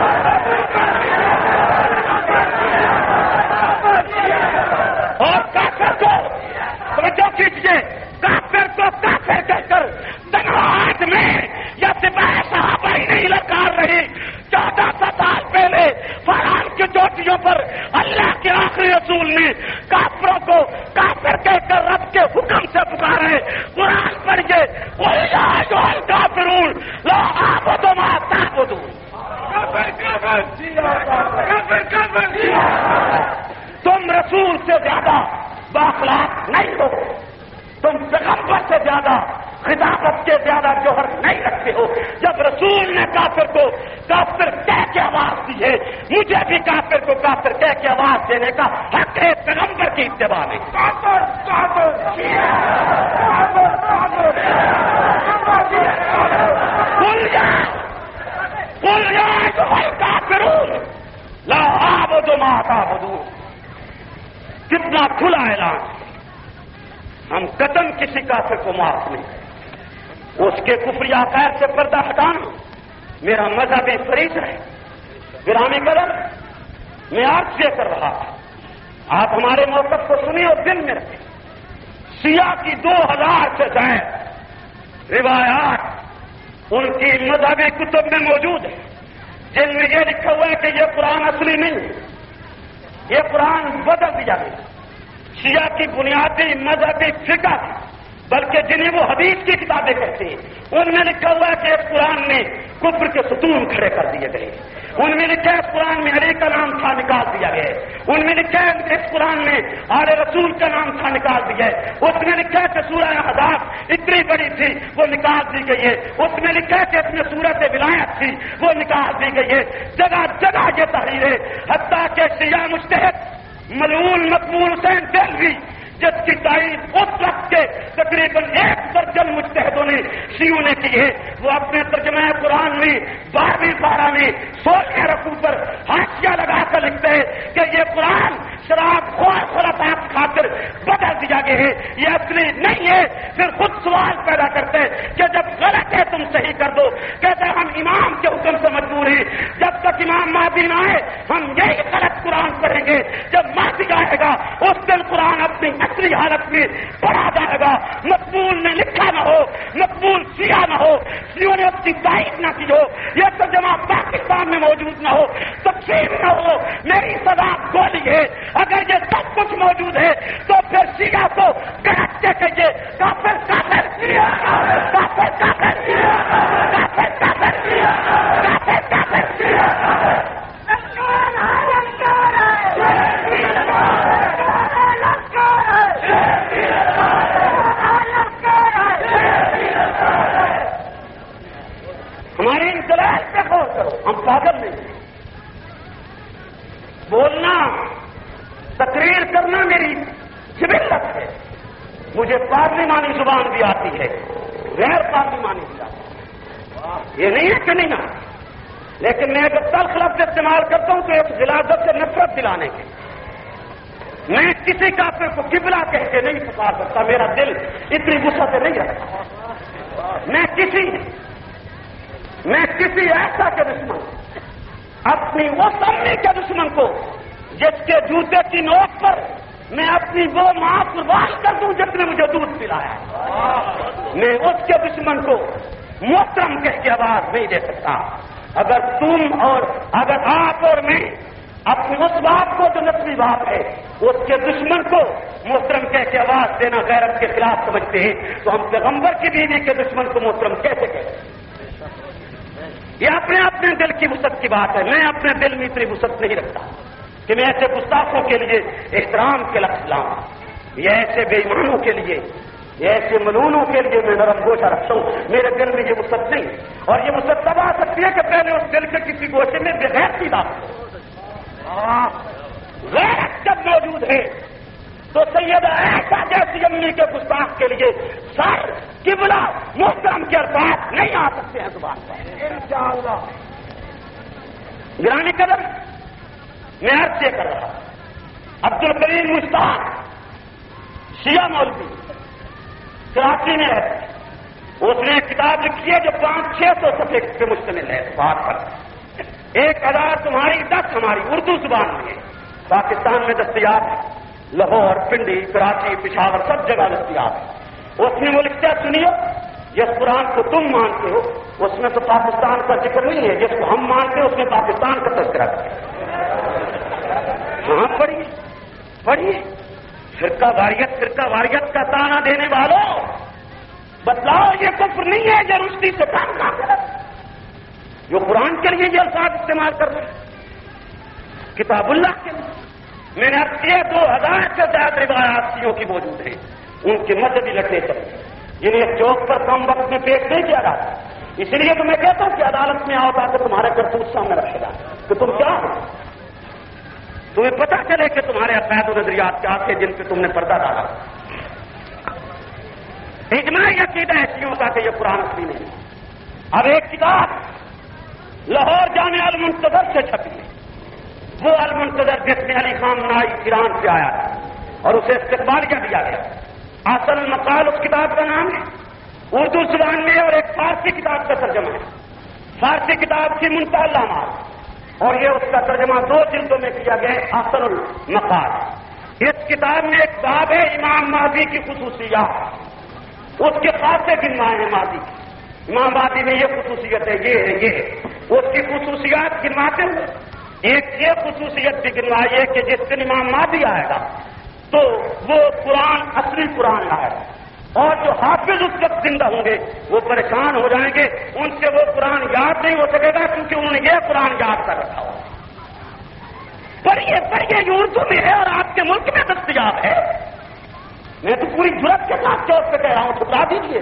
اور کافر کو توجہ کیجیے، کافر کو کافر کہہ کر تنہاٹ میں یا سپاہی صحابہ ہی نہیں للکار رہی، 1400 سال پہلے فرعون کی چوٹیوں پر اللہ کے آخری رسول نے کافروں کو کافر کہہ کر رب کے حکم سے پکارے۔ قرآن پڑھیے، قل یا ایھا الکافرون لا اعبد ما تعبدون۔ تم رسول سے زیادہ بااخلاق نہیں ہو، تم پیغمبر سے زیادہ خطابت کے زیادہ جوہر نہیں رکھتے ہو۔ جب رسول نے کافر کو کافر کہہ کے آواز دی ہے، مجھے بھی کافر کو کافر کہہ کے آواز دینے کا حق ہے پیغمبر کی اتباع میں۔ قل یا ایھا الکافرون لا اعبد ما تعبدون۔ کتنا کھلا اعلان، ہم قطعاً کسی کافر کو معاف نہیں کریں۔ اس کے کفری عقائد سے پردہ ہٹانا میرا مذہبی فریضہ ہے۔ گرامی قدر، میں عرض یہ کر رہا تھا، آپ ہمارے موقف کو سنیں اور دل میں رکھیں۔ شیعہ کی 2000 سے زائد روایات ان کی مذہبی کتب میں موجود ہے، جن میں یہ لکھا ہوا ہے کہ یہ قرآن اصلی نہیں ہے، یہ قرآن بدل دیا گیا۔ شیعہ کی بنیادی مذہبی فقہ بلکہ جنہیں وہ حدیث کی کتابیں کہتے ہیں، ان میں لکھا ہوا ہے کہ اس قرآن میں کفر کے ستون کھڑے کر دیے گئے، ان میں لکھا ہے اس قرآن میں علی کا نام تھا نکال دیا گیا، ان میں لکھا ہے اس قرآن میں آل رسول کا نام تھا نکال دیا ہے، اس میں لکھا ہے کہ سورہ احزاب اتنی بڑی تھی وہ نکال دی گئی ہے، اس میں لکھا ہے کہ اس میں سورت ولایت تھی وہ نکال دی گئی ہے۔ جگہ جگہ یہ تحریر ہے، حتیٰ کہ شیعہ مجتہد ملعون مقبول حسین دہلوی جس کی تعریف اس وقت کے تقریباً 1 درجن مجتہدوں نے شیعوں نے کی ہے، وہ اپنے ترجمہ قرآن میں 12ویں پارہ میں 16 رکوع پر حاشیہ لگا کر لکھتے ہیں کہ یہ قرآن شراب خور خلفاء کی خاطر بدل دیا گیا ہے، یہ اصلی نہیں ہے۔ پھر خود سوال پیدا کرتے ہیں کہ جب غلط ہے تم صحیح کر دو، کہتے ہیں ہم امام کے حکم سے مجبور ہیں، جب تک امام مہدی نہ آئے ہم یہی غلط قرآن پڑھیں گے، جب مہدی آئے گا اس دن قرآن اپنی اصلی حالت میں پڑھا جائے گا۔ مقبول میں لکھا نہ ہو، مقبول شیعہ نہ ہو، شیعوں نے اس کی تائید نہ کی ہو، یہ ترجمہ پاکستان میں موجود نہ ہو، تقسیم نہ ہو، میری سزا گولی ہے۔ اگر یہ سب کچھ موجود ہے تو پھر شیعہ کو غلط کے کہیے، کافر کافر کافر کافر کافر کافر کافر کافر ہمارے ان دلائل پہ غور کرو، ہم پاگل نہیں ہیں۔ بولنا تقریر کرنا میری جبلت ہے، مجھے پارلیمانی زبان بھی آتی ہے، غیر پارلیمانی بھی آتی ہے، یہ نہیں ہے کہ نہیں آتی، لیکن میں اگر تلخ لفظ استعمال کرتا ہوں تو ایک غلاظت سے نفرت دلانے کے، میں کسی کافر کو قبلہ کہہ کے نہیں پکار سکتا، میرا دل اتنی وسعت نہیں رکھتا۔ میں کسی ایسا کے دشمن، اپنی اس امی کے دشمن کو جس کے جوتے کی نوک پر میں اپنی وہ ماں قربان کر دوں جس نے مجھے دودھ پلایا، میں اس کے دشمن کو محترم کہہ کے آواز نہیں دے سکتا۔ اگر تم اور اگر آپ اور میں اپنے اس باپ کو جو نسلی باپ ہے اس کے دشمن کو محترم کہہ کے آواز دینا غیرت کے خلاف سمجھتے ہیں تو ہم پیغمبر کی بیوی کے دشمن کو محترم کیسے کہتے ہیں؟ یہ اپنے دل کی وسعت کی بات ہے، میں اپنے دل میں اتنی وسعت نہیں رکھتا کہ میں ایسے گستاخوں کے لیے احترام کے لفظ لاؤں، یہ ایسے بے ایمانوں کے لیے، یہ ایسے ملعونوں کے لیے میں نرم گوشہ رکھتا ہوں، میرے دل میں یہ وسعت نہیں، اور یہ وسعت تب آ سکتی ہے کہ پہلے اس دل کے کسی گوشے میں بغیرتی بات ہو۔ غیرت جب موجود ہے تو سیدہ عائشہ جیسی امی کے گستاخ کے لیے سر قبلہ محترم کے الفاظ نہیں آ سکتے ہیں زبان پر۔ گرانے قدر میں عرض یہ کر رہا عبد الکریم مشتاق شیعہ مولوی کراچی میں ہے، اس نے ایک کتاب لکھی ہے جو 500-600 صفحے پہ مشتمل ہے، بات پر 1000 تمہاری 10 ہماری اردو زبان میں ہے، پاکستان میں دستیاب ہے، لاہور، پنڈی، کراچی، پشاور سب جگہ دستیاب ہے۔ اس میں وہ لکھتا ہے سنیو، جس قرآن کو تم مانتے ہو اس میں تو پاکستان کا ذکر نہیں ہے، جس کو ہم مانتے ہیں اس میں پاکستان کا تذکرہ ہے۔ ہاں پڑھیے فرقہ واریت کا تانا دینے والوں بتلاؤ یہ کفر نہیں ہے، یہ رشدی سے کام نہ کرے جو قرآن کے لیے یہ الفاظ استعمال کر رہے ہیں، کتاب اللہ کے لیے۔ میں نے عرض کیا 2000 سے زیادہ روایات شیعوں کی موجود ہیں، ان کے مذہبی لٹے چلے جنہیں اس چوک پر کم وقت میں پیش نہیں کیا جاتا، اس لیے تو میں کہتا ہوں کہ عدالت میں آؤ تاکہ تمہارے کرتوت سامنے رکھے جائے کہ تم کیا ہو، تمہیں پتہ چلے کہ تمہارے عقائد و نظریات کیا تھے جن پہ تم نے پردہ ڈالا۔ اجماعی عقیدہ ہے شیعوں کا کہ یہ قرآن اصلی نہیں۔ اب ایک کتاب لاہور جامعہ المنتظر سے چھپی ہے، وہ المنتظر جس میں علی خان نائی ایران سے آیا تھا اور اسے استقبالیہ دیا گیا۔ اصل مقال اس کتاب کا نام ہے، اردو زبان میں، اور ایک فارسی کتاب کا ترجمہ ہے۔ فارسی کتاب کی منتہی علامات، اور یہ اس کا ترجمہ 2 جلدوں میں کیا گیا ہے، اصل المقال۔ اس کتاب میں ایک باب ہے امام مہدی کی خصوصیات، اس کے خاصے گنوائے ہیں مہدی کی، امام مہدی میں یہ خصوصیت ہے، یہ ہے اس کی خصوصیات گنواتے ہوئے ایک یہ خصوصیت بھی گنوائی ہے کہ جس دن امام مہدی آئے گا تو وہ قرآن اصلی قرآن لائے گا، اور جو حافظ اس وقت زندہ ہوں گے وہ پریشان ہو جائیں گے، ان سے وہ قرآن یاد نہیں ہو سکے گا کیونکہ انہوں نے یہ قرآن یاد کر رکھا ہو۔ پڑھیے یہ اردو میں ہے اور آپ کے ملک میں دستیاب ہے، میں تو پوری جرات کے ساتھ چوک پہ کہہ رہا ہوں، ٹھکرا دیجیے۔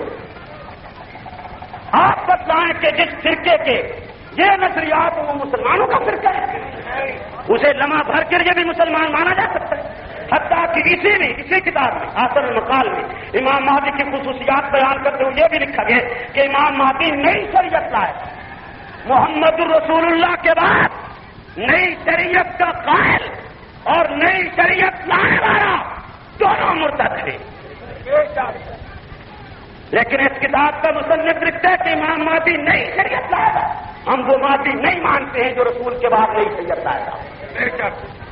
آپ بتلائیں کہ جس فرقے کے یہ نظریات وہ مسلمانوں کا فرقہ ہے، اسے لمحہ بھر کے لیے بھی مسلمان مانا جا سکتا ہے، حتیٰ کہ اسی کتاب میں آخر المقال میں امام مہدی کی خصوصیات بیان کرتے ہوئے یہ بھی لکھا گیا کہ امام مہدی نئی شریعت لائے، محمد الرسول اللہ کے بعد نئی شریعت کا قائل اور نئی شریعت لانے والا دونوں مرتد ہیں۔ لیکن اس کتاب کا مصنف لکھتا ہے کہ امام مہدی نئی شریعت لائے گا، ہم وہ مہدی نہیں مانتے ہیں جو رسول کے بعد نئی شریعت لائے گا۔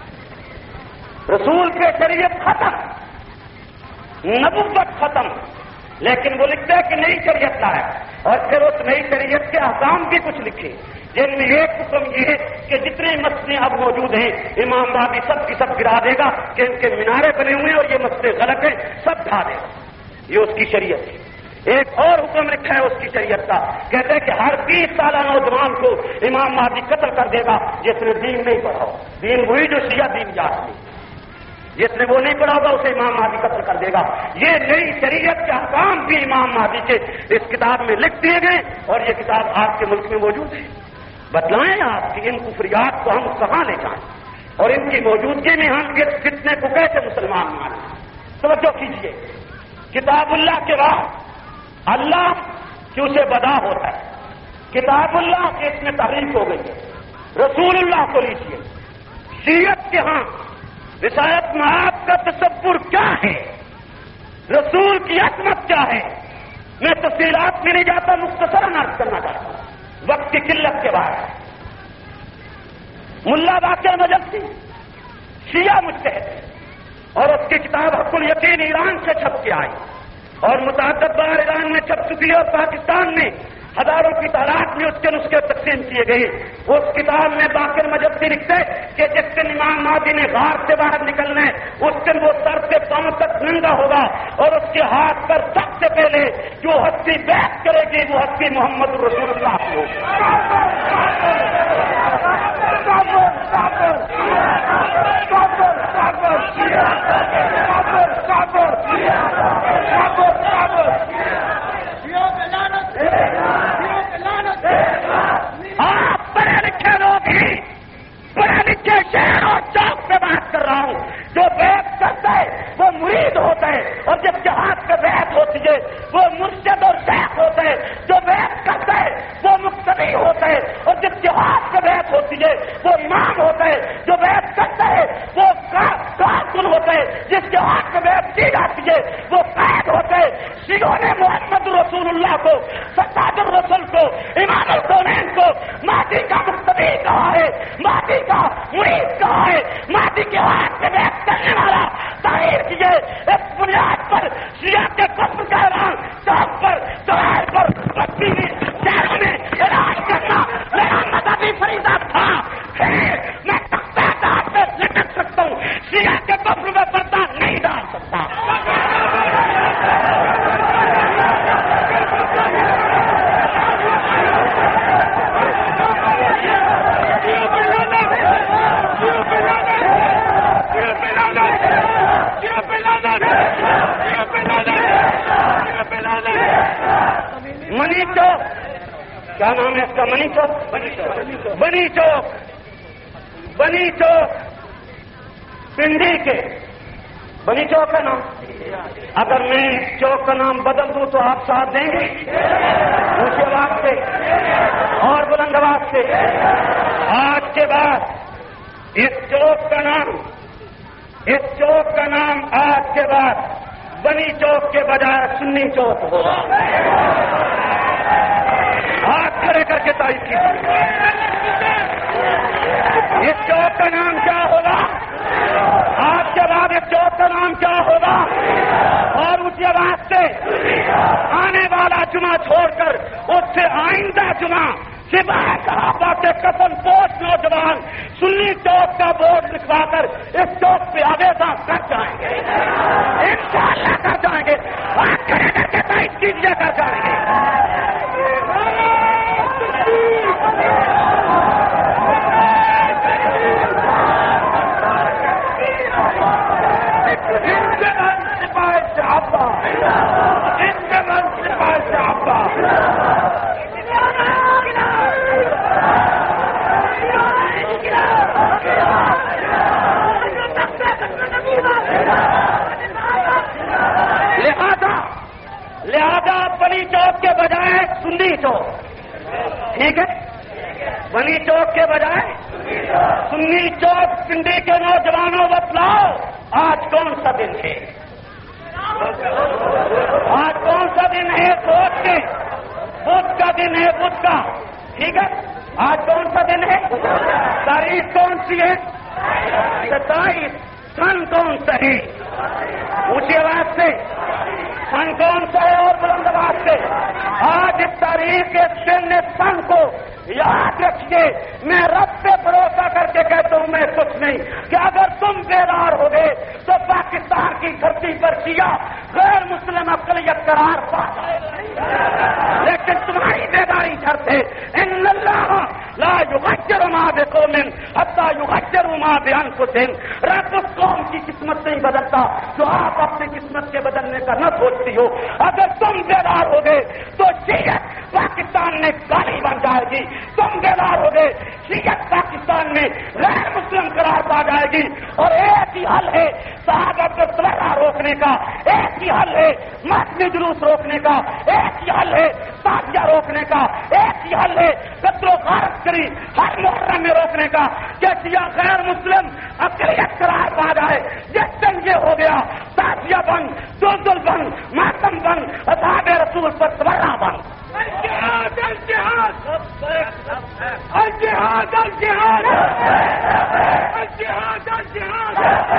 رسول کے شریعت ختم، نبوت ختم، لیکن وہ لکھتا ہے کہ نئی شریعت لائے، اور پھر اس نئی شریعت کے احکام بھی کچھ لکھے جن میں ایک حکم یہ ہے کہ جتنے مسجدیں اب موجود ہیں امام مہدی سب کی سب گرا دے گا کہ ان کے مینارے بنے ہوئے ہیں اور یہ مسجدیں غلط ہیں، سب ڈھا دے گا، یہ اس کی شریعت ہے۔ ایک اور حکم لکھا ہے اس کی شریعت کا، کہتے ہیں کہ ہر 20 سالہ نوجوان کو امام مہدی قتل کر دے گا جس نے دین نہیں پڑھا ہو، دین وہی جو شیعہ دین یاد نہیں، جس نے وہ نہیں پڑھا ہوگا اسے امام مہدی قتل کر دے گا۔ یہ نئی شریعت کے احکام بھی امام مہدی کے اس کتاب میں لکھ دیے گئے، اور یہ کتاب آپ کے ملک میں موجود ہے۔ بتلائیں آپ کہ ان کفریات کو ہم کہاں لے جائیں، اور ان کی موجودگی میں ہم یہ کتنے کو کیسے مسلمان مانیں۔ توجہ کیجیے، کتاب اللہ کے بعد اللہ کی اسے بدا ہوتا ہے، کتاب اللہ کے اس میں تحریف ہو گئی ہے۔ رسول اللہ کو لیجیے، شیعت کے ہاں رسالت میں آپ کا تصور کیا ہے، رسول کی عظمت کیا ہے، میں تفصیلات میں نہیں جاتا، مختصراً عرض کرنا چاہتا ہوں وقت کی قلت کے بعد۔ ملا باقر مجلسی شیعہ مجتہد، اور اس کی کتاب حق الیقین ایران سے چھپ کے آئی اور متعدد بار ایران میں چھپ چکی ہے، اور پاکستان میں ہزاروں کی تعداد میں اس کے نسخے تقسیم کیے گئے۔ اس کتاب میں باقر مجلسی لکھتے کہ جس دن امام مہدی نے غار سے باہر نکلنا ہے اس دن وہ سر سے پاؤں تک ننگا ہوگا، اور اس کے ہاتھ پر سب سے پہلے جو ہستی بیعت کرے گی وہ ہستی محمد رسول اللہ کی ہوگی۔ آپ پڑھے لکھے لوگ ہیں، پڑھے لکھے شہر اور چوک پہ بات کر رہا ہوں، جو بیعت کرتا ہے وہ مرید ہوتا ہے، اور جب کے ہاتھ پہ بیعت ہوتی ہے وہ مرشد اور شیخ ہوتا ہے، جو بیعت کرتا ہے وہ مقتدی ہوتا ہے، اور جب کے ہاتھ پہ بیعت ہوتی ہے کو، سجاد الرسول کو، امام الکونین کو مہدی کا مقتدی کہا ہے، مہدی کا مرید کہا ہے، مہدی کے ہاتھ میں بیعت کرنے والا ظاہر کیے۔ اس بنیاد پر شیعہ کے کفر کا اعلان چوک پر، چوراہے پر، بستی میں، شہروں میں اعلان کرنا میرا مذہبی فریضہ تھا۔ میں تختہ دار پہ لٹک سکتا ہوں، شیعہ کے کفر میں پردہ نہیں ڈال سکتا۔ منی چوک، کیا نام ہے اس کا؟ منی چوک، بنی چوک، بنی چوک پنڈی کے بنی چوک ہے نام۔ اگر میں چوک کا نام بدل دوں تو آپ ساتھ دیں گے؟ اونچی آواز سے اور بلند آواز سے۔ آج کے بعد اس چوک کا نام آج کے بعد بنی چوک کے بجائے سنی چوک ہوگا۔ ہاتھ کھڑے کر کے تائید کیجیے۔ اس چوک کا نام کیا ہوگا؟ آج کے بعد اس چوک کا نام کیا ہوگا؟ اور اونچی آواز سے آنے والا جمعہ چھوڑ کر اس سے آئندہ جمعہ سوائے صحابہ کے کفن پوش نوجوان سنی چوک کا بورڈ لکھوا کر اس چوک پہ آویزاں کر جائیں گے، انشاءاللہ کر جائیں گے۔ ہاتھ کھڑے کر کے تائید کیجیے، کر جائیں گے۔ لہذا بنی چوک کے بجائے سنی چوک، ٹھیک ہے؟ بنی چوک کے بجائے سنی چوک پنڈی کے نوجوانوں بتلاؤ آج کون سا دن ہے؟ آج کون سا دن ہے؟ سوچ کے، بدھ کا دن ہے، بدھ کا، ٹھیک ہے؟ آج کون سا دن ہے؟ تاریخ کون سی ہے؟ 27۔ سن کون سا ہے؟ اونچی آواز سے سن کون سا ہے اور بلند آواز سے؟ آج اس تاریخ کے دن سن کو یاد رکھیے۔ میں رب پہ بھروسہ کر کے کہتا ہوں، میں کچھ نہیں کہ اگر تم بیدار ہو گئے تو پاکستان کی دھرتی پر شیعہ غیر مسلم اقلیت قرار پا جائے، لیکن تمہاری بیداری شرط ہے۔ ان اللہ لا یغیر ما بقوم حتی یغیروا ما بانفسہم۔ رب اس قوم کی قسمت نہیں بدلتا جو آپ اپنی قسمت کے بدلنے کا نہ سوچتی ہو۔ اگر تم بیدار ہو گئے تو شیعت پاکستان میں کالی بن جائے گی، تم بیدار ہو گئے شیعت پاکستان میں غیر مسلم قرار پا جائے گی۔ اور ایک ہی حل ہے صحابہ کو تلوار روکنے کا، ایک ہی حل ہے مذہبی جلوس روکنے کا، ایک ہی حل ہے تازیہ روکنے کا، ایک ہی حل ہے قتل و غارت کری ہر محرم میں روکنے کا کہ شیعہ غیر مسلم اقلیت قرار پا جائے۔ جس دن یہ ہو گیا تازیہ بند، زلزل بند، ماتم بند، اصحاب رسول پر تبرہ بند۔ الجہاد الجہاد الجہاد الجہاد الجہاد الجہاد۔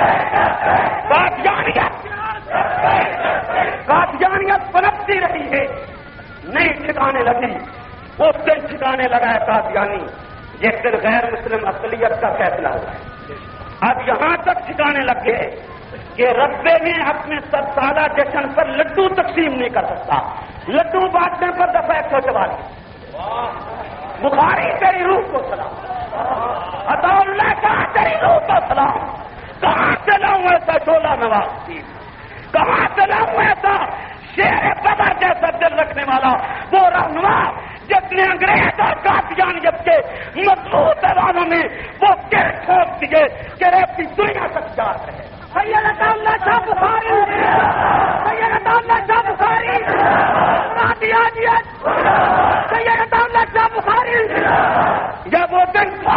قادیانیت پنپتی رہی ہے، نہیں ٹھکانے لگی، اس دن ٹھکانے لگا ہے قادیانی جس دن غیر مسلم اقلیت کا فیصلہ ہوا ہے۔ اب یہاں تک ٹھکانے لگ گئے کہ ربے میں اپنے 7 سالہ جشن پر لڈو تقسیم نہیں کر سکتا، لڈو بانٹنے پر دفعہ 144۔ بخاری تیری روح کو سلام، عطا اللہ کا تیری روح کو سلام۔ کہاں سے لاؤں ایسا شولہ نواز شریف، کہاں سے لاؤں ایسا شیر بدر جیسا دل رکھنے والا وہ رہنما جس نے انگریز اور قادیانیت کے مضبوط ایوانوں میں وہ گر ٹھوک دیے کہ ریتی دنیا تک جا رہے۔ سید عطا اللہ شاہ بخاری، سید عطا اللہ شاہ بخاری، قادیانیت، سید عطا اللہ شاہ بخاری۔ یہ وہ دن تھا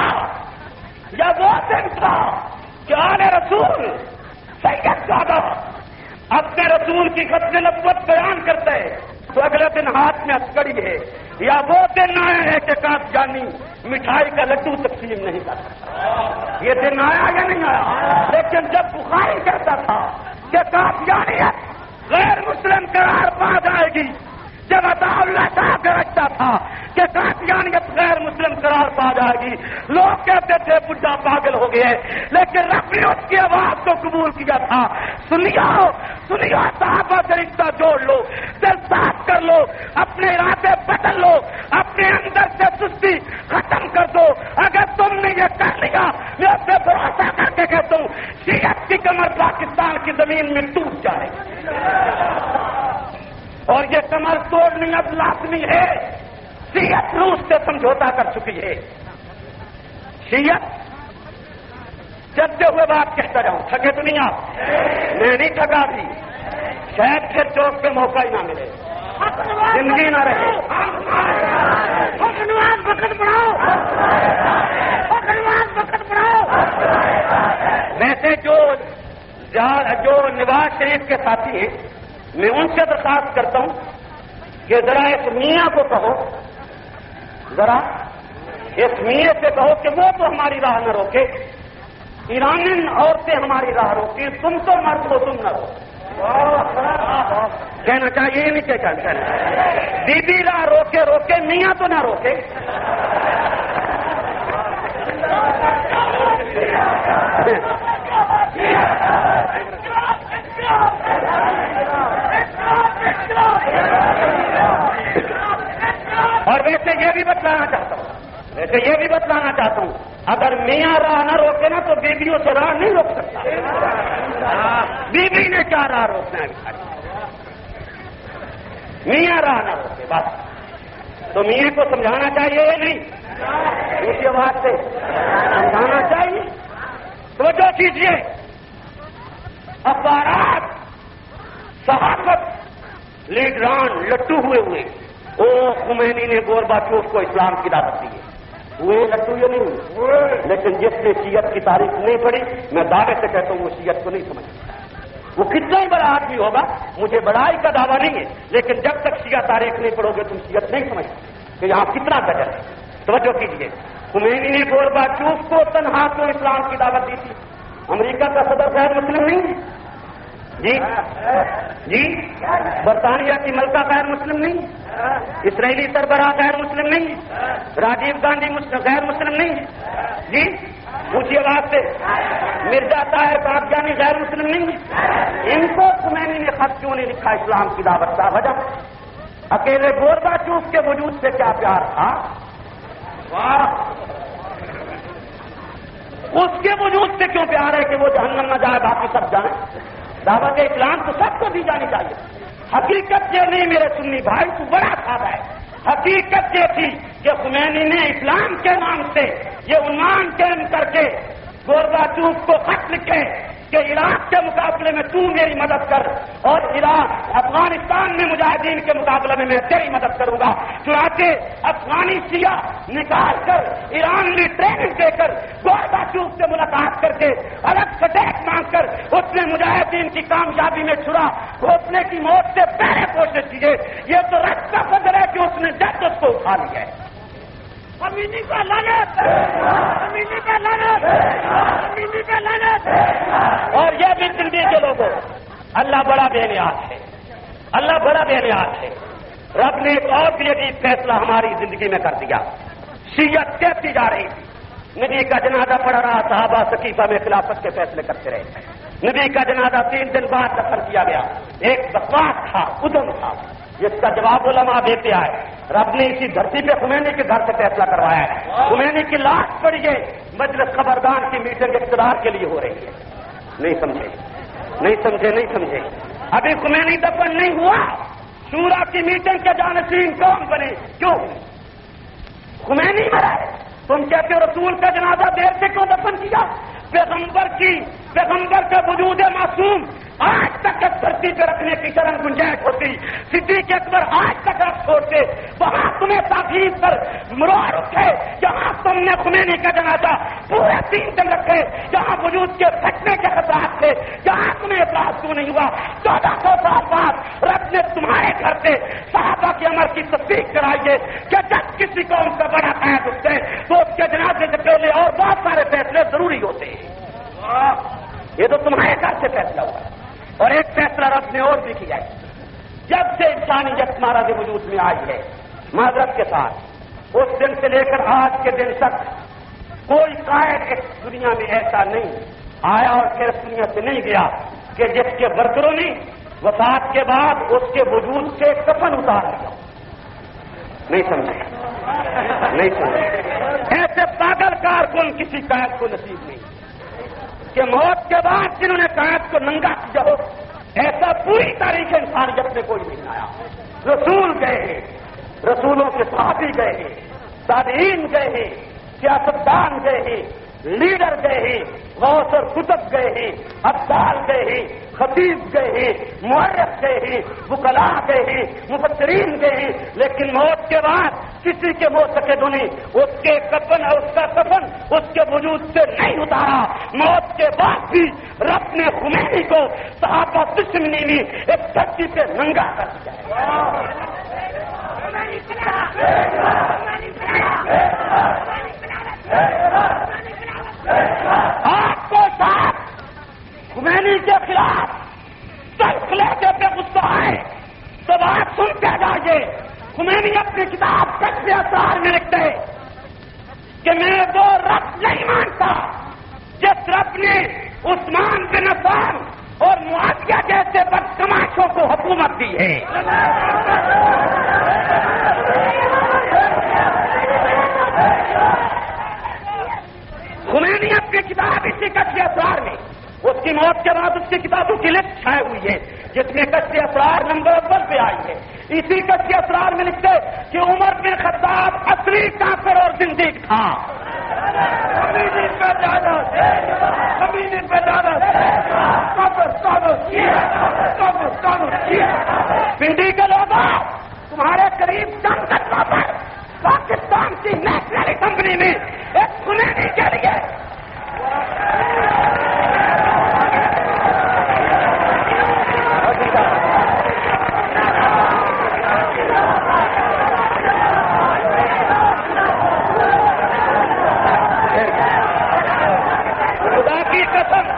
کہ آل رسول سید زادہ اپنے رسول کی ختم نبوت بیان کرتے ہیں تو اگلے دن ہاتھ میں عسکری ہے، یا وہ دن آیا ہے کہ قادیانی مٹھائی کا لڈو تقسیم نہیں کر سکتا؟ یہ دن آیا یا نہیں آیا؟ لیکن جب بخاری کہتا تھا کہ قادیانیت غیر مسلم قرار پا جائے گی، جب عطا اللہ صاحب رکھتا تھا کہ قادیانیت غیر مسلم قرار پا جائے گی، لوگ کہتے تھے بڈھا پاگل ہو گیا ہے، لیکن رب نے اس کی آواز کو قبول کیا تھا۔ سنیو صحابہ سے رشتہ جوڑ لو، دل صاف کر لو، اپنے ارادے بدل لو، اپنے اندر سے سستی ختم کر دو۔ اگر تم نے یہ کر لیا، میں اس سے بھروسہ کر کے کہتا ہوں شیعت کی کمر پاکستان کی زمین میں ٹوٹ جائے گی، اور یہ کمر توڑنی اب لازمی ہے۔ شیعت روس سے سمجھوتا کر چکی ہے۔ شیعت چلتے ہوئے بات کہتا جاؤں، ٹھگے تو نہیں آپ؟ میں نہیں ٹھگا بھی، شاید پھر چوک پہ موقع ہی نہ ملے، زندگی نہ رہے۔ ویسے جو نواز شریف کے ساتھی ہیں، میں ان سے درخواست کرتا ہوں کہ ذرا اس میاں کو کہو، ذرا اس میاں سے کہو کہ وہ تو ہماری راہ نہ روکے، ایرانی عورتیں ہماری راہ روکی، تم تو مرد ہو، تم نہ رو۔ کہنا چاہیے یہ نہیں کہنا، بی بی راہ روکے روکے، میاں تو نہ روکے۔ اور ویسے یہ بھی بتلانا چاہتا ہوں اگر میاں راہ نہ روکے نا تو بیویوں سے راہ نہیں روک سکتا۔ بیوی نے کیا راہ روکنا ہے؟ میاں راہ نہ روکے بس، تو میاں کو سمجھانا چاہیے یہ نہیں، اسی آواز سے سمجھانا چاہیے۔ توجہ کیجیے، اخبارات، صحافت، لیڈران لٹو ہوئے خمینی نے گورباچوف کو اسلام کی دعوت دی ہے، ہوئے لٹو یہ نہیں ہوئے، لیکن جس نے شیعت کی تاریخ نہیں پڑھی، میں دعوے سے کہتا ہوں وہ شیعت کو نہیں سمجھتا۔ وہ کتنا ہی بڑا آدمی ہوگا، مجھے بڑائی کا دعویٰ نہیں ہے، لیکن جب تک شیعہ تاریخ نہیں پڑھو گے تم شیعت نہیں سمجھتے کہ یہاں کتنا قدر ہے۔ توجہ کیجیے، خمینی نے گورباچوف کو تنہا کو اسلام کی دعوت دی تھی۔ امریکہ کا صدر غیر مسلم نہیں ہے جی، برطانیہ کی ملکہ غیر مسلم نہیں، اسرائیلی سربراہ غیر مسلم نہیں، راجیو گاندھی غیر مسلم نہیں جی، اونچی آواز سے مرزا طاہر قادیانی غیر مسلم نہیں۔ ان کو خمینی نے خط کیوں نہیں لکھا اسلام کی دعوت کا؟ وجہ اکیلے گورباچوف کے وجود سے کیا پیار تھا؟ اس کے وجود سے کیوں پیار ہے کہ وہ جہنم نہ جائے باقی سب جائیں؟ دعوت اسلام تو سب کو دی جانی چاہیے۔ حقیقت یہ نہیں میرے سنی بھائی، تو بڑا سادہ ہے۔ حقیقت یہ تھی کہ خمینی نے اسلام کے نام سے یہ عنوان قائم کر کے گورباچوف کو خط لکھے کہ عراق کے مقابلے میں تو میری مدد کر، اور افغانستان میں مجاہدین کے مقابلے میں میں تیری مدد کروں گا۔ چنانچہ افغانی سیاح نکال کر ایرانی ٹریننگ دے کر گورباچوف سے ملاقات کر کے الگ سے ڈیٹ مانگ کر اس نے مجاہدین کی کامیابی میں چھڑا گھوسلے کی موت سے پہلے کوشش کی ہے۔ یہ تو رد کا قدر ہے کہ اس نے جب اس کو اٹھا لیا ہے۔ امینی کا لعنت، امینی کا لعنت، امینی کا لعنت۔ اور یہ بھی زندگی کے لوگوں، اللہ بڑا بے نیاز ہے، اللہ بڑا بے نیاز ہے۔ رب نے ایک اور بھی عجیب فیصلہ ہماری زندگی میں کر دیا۔ شیعت کہتی جا رہی تھی، نبی کا جنازہ پڑھ رہا، صحابہ سقیفہ میں خلافت کے فیصلے کرتے رہے۔ نبی کا جنازہ 3 دن بعد دفن کیا گیا۔ ایک بکواس تھا، ادھم تھا، جس کا جواب علماء دیتے آئے۔ رب نے اسی دھرتی پہ خمینی کے گھر سے فیصلہ کروایا ہے۔ خمینی کی لاش پڑی ہے، مجلس خبردار کی میٹنگ اقتدار کے لیے ہو رہی ہے۔ نہیں سمجھے ابھی خمینی دفن نہیں ہوا، شورا کی میٹنگ کے جانشین کون بنے؟ کیوں خمینی مرا ہے؟ تم کہتے ہو رسول کا جنازہ دیر سے کیوں دفن کیا؟ پیغمبر کا وجود معصوم آج تک اس دھرتی پہ رکھنے کی شرم گنجائش ہوتی، صدیق اکبر آج تک آپ چھوڑتے، وہاں تم تمہیں تاخیر پر مروڑ اٹھے، جہاں تم نے خمینی کا جنازہ پورے 3 دن رکھے، جہاں وجود کے پھٹنے کے خطرات تھے، جہاں تمہیں اعتراض کیوں نہیں ہوا؟ 1400 سال بعد رب نے تمہارے گھر سے صحابہ کے عمر کی تصدیق کرائی ہے کہ جب کسی قوم کا بڑا قائد اٹھتے تو اس کے جنازے سے پہلے اور بہت سارے فیصلے ضروری ہوتے ہیں۔ یہ تو تمہارے گھر سے فیصلہ ہوا، اور ایک فیصلہ رب نے اور بھی کیا ہے۔ جب سے انسانیت مہاراج وجود میں آئی ہے معذرت کے ساتھ، اس دن سے لے کر آج کے دن تک کوئی قائد اس دنیا میں ایسا نہیں آیا اور پھر اس دنیا سے نہیں گیا کہ جس کے برکروں نے وفات کے بعد اس کے وجود سے کفن اتار لیا۔ نہیں سمجھے ایسے پاگل کارکن کسی قائد کو نصیب نہیں کہ موت کے بعد جنہوں نے قائد کو ننگا کیا ہو، ایسا پوری تاریخ انسانیت میں کوئی نہیں آیا۔ رسول گئے ہیں، رسولوں کے صحابی گئے ہیں، تابعین گئے ہیں، سیاستدان گئے ہیں، لیڈر گئے ہیں، غوث اور کتب گئے ہیں، ابدال گئے ہیں، خطیب گئے ہیں، مورخ گئے ہیں، وکلاء گئے ہیں، مفسرین گئے ہیں، لیکن موت کے بعد کسی کے معتقدوں نے اس کے کفن اور اس کا کفن اس کے وجود سے نہیں اتارا۔ موت کے بعد بھی رب نے خمینی کو صحابہ دشمنی میں ایک دھرتی سے ننگا کر دیا۔ آپ کو ساتھ خمینی کے خلاف تلخ لہجے پہ غصہ آئے تو بات سن کے جائیے۔ خمینی اپنی کتاب کشف اسرار میں لکھتے ہیں کہ میں وہ رب نہیں مانتا جس رب نے عثمان بن عفان اور معاویہ جیسے بدتماشوں کو حکومت دی ہے۔ خمینی اپنی کتاب اسی کشف اسرار میں، اس کی موت کے بعد اس کی کتابوں کی لسٹ چھائی ہوئی ہے جس میں کشف اسرار نمبر 1 پہ آئی ہے۔ اسی کشف اسرار میں لکھتے کہ عمر بن خطاب اصلی کافر اور زندیق تھا۔ پنڈی کے لوگوں تمہارے قریب چند قدموں پر پاکستان کی نیشنل اسمبلی میں ایک خمینی کے لیے خدا کی قسم،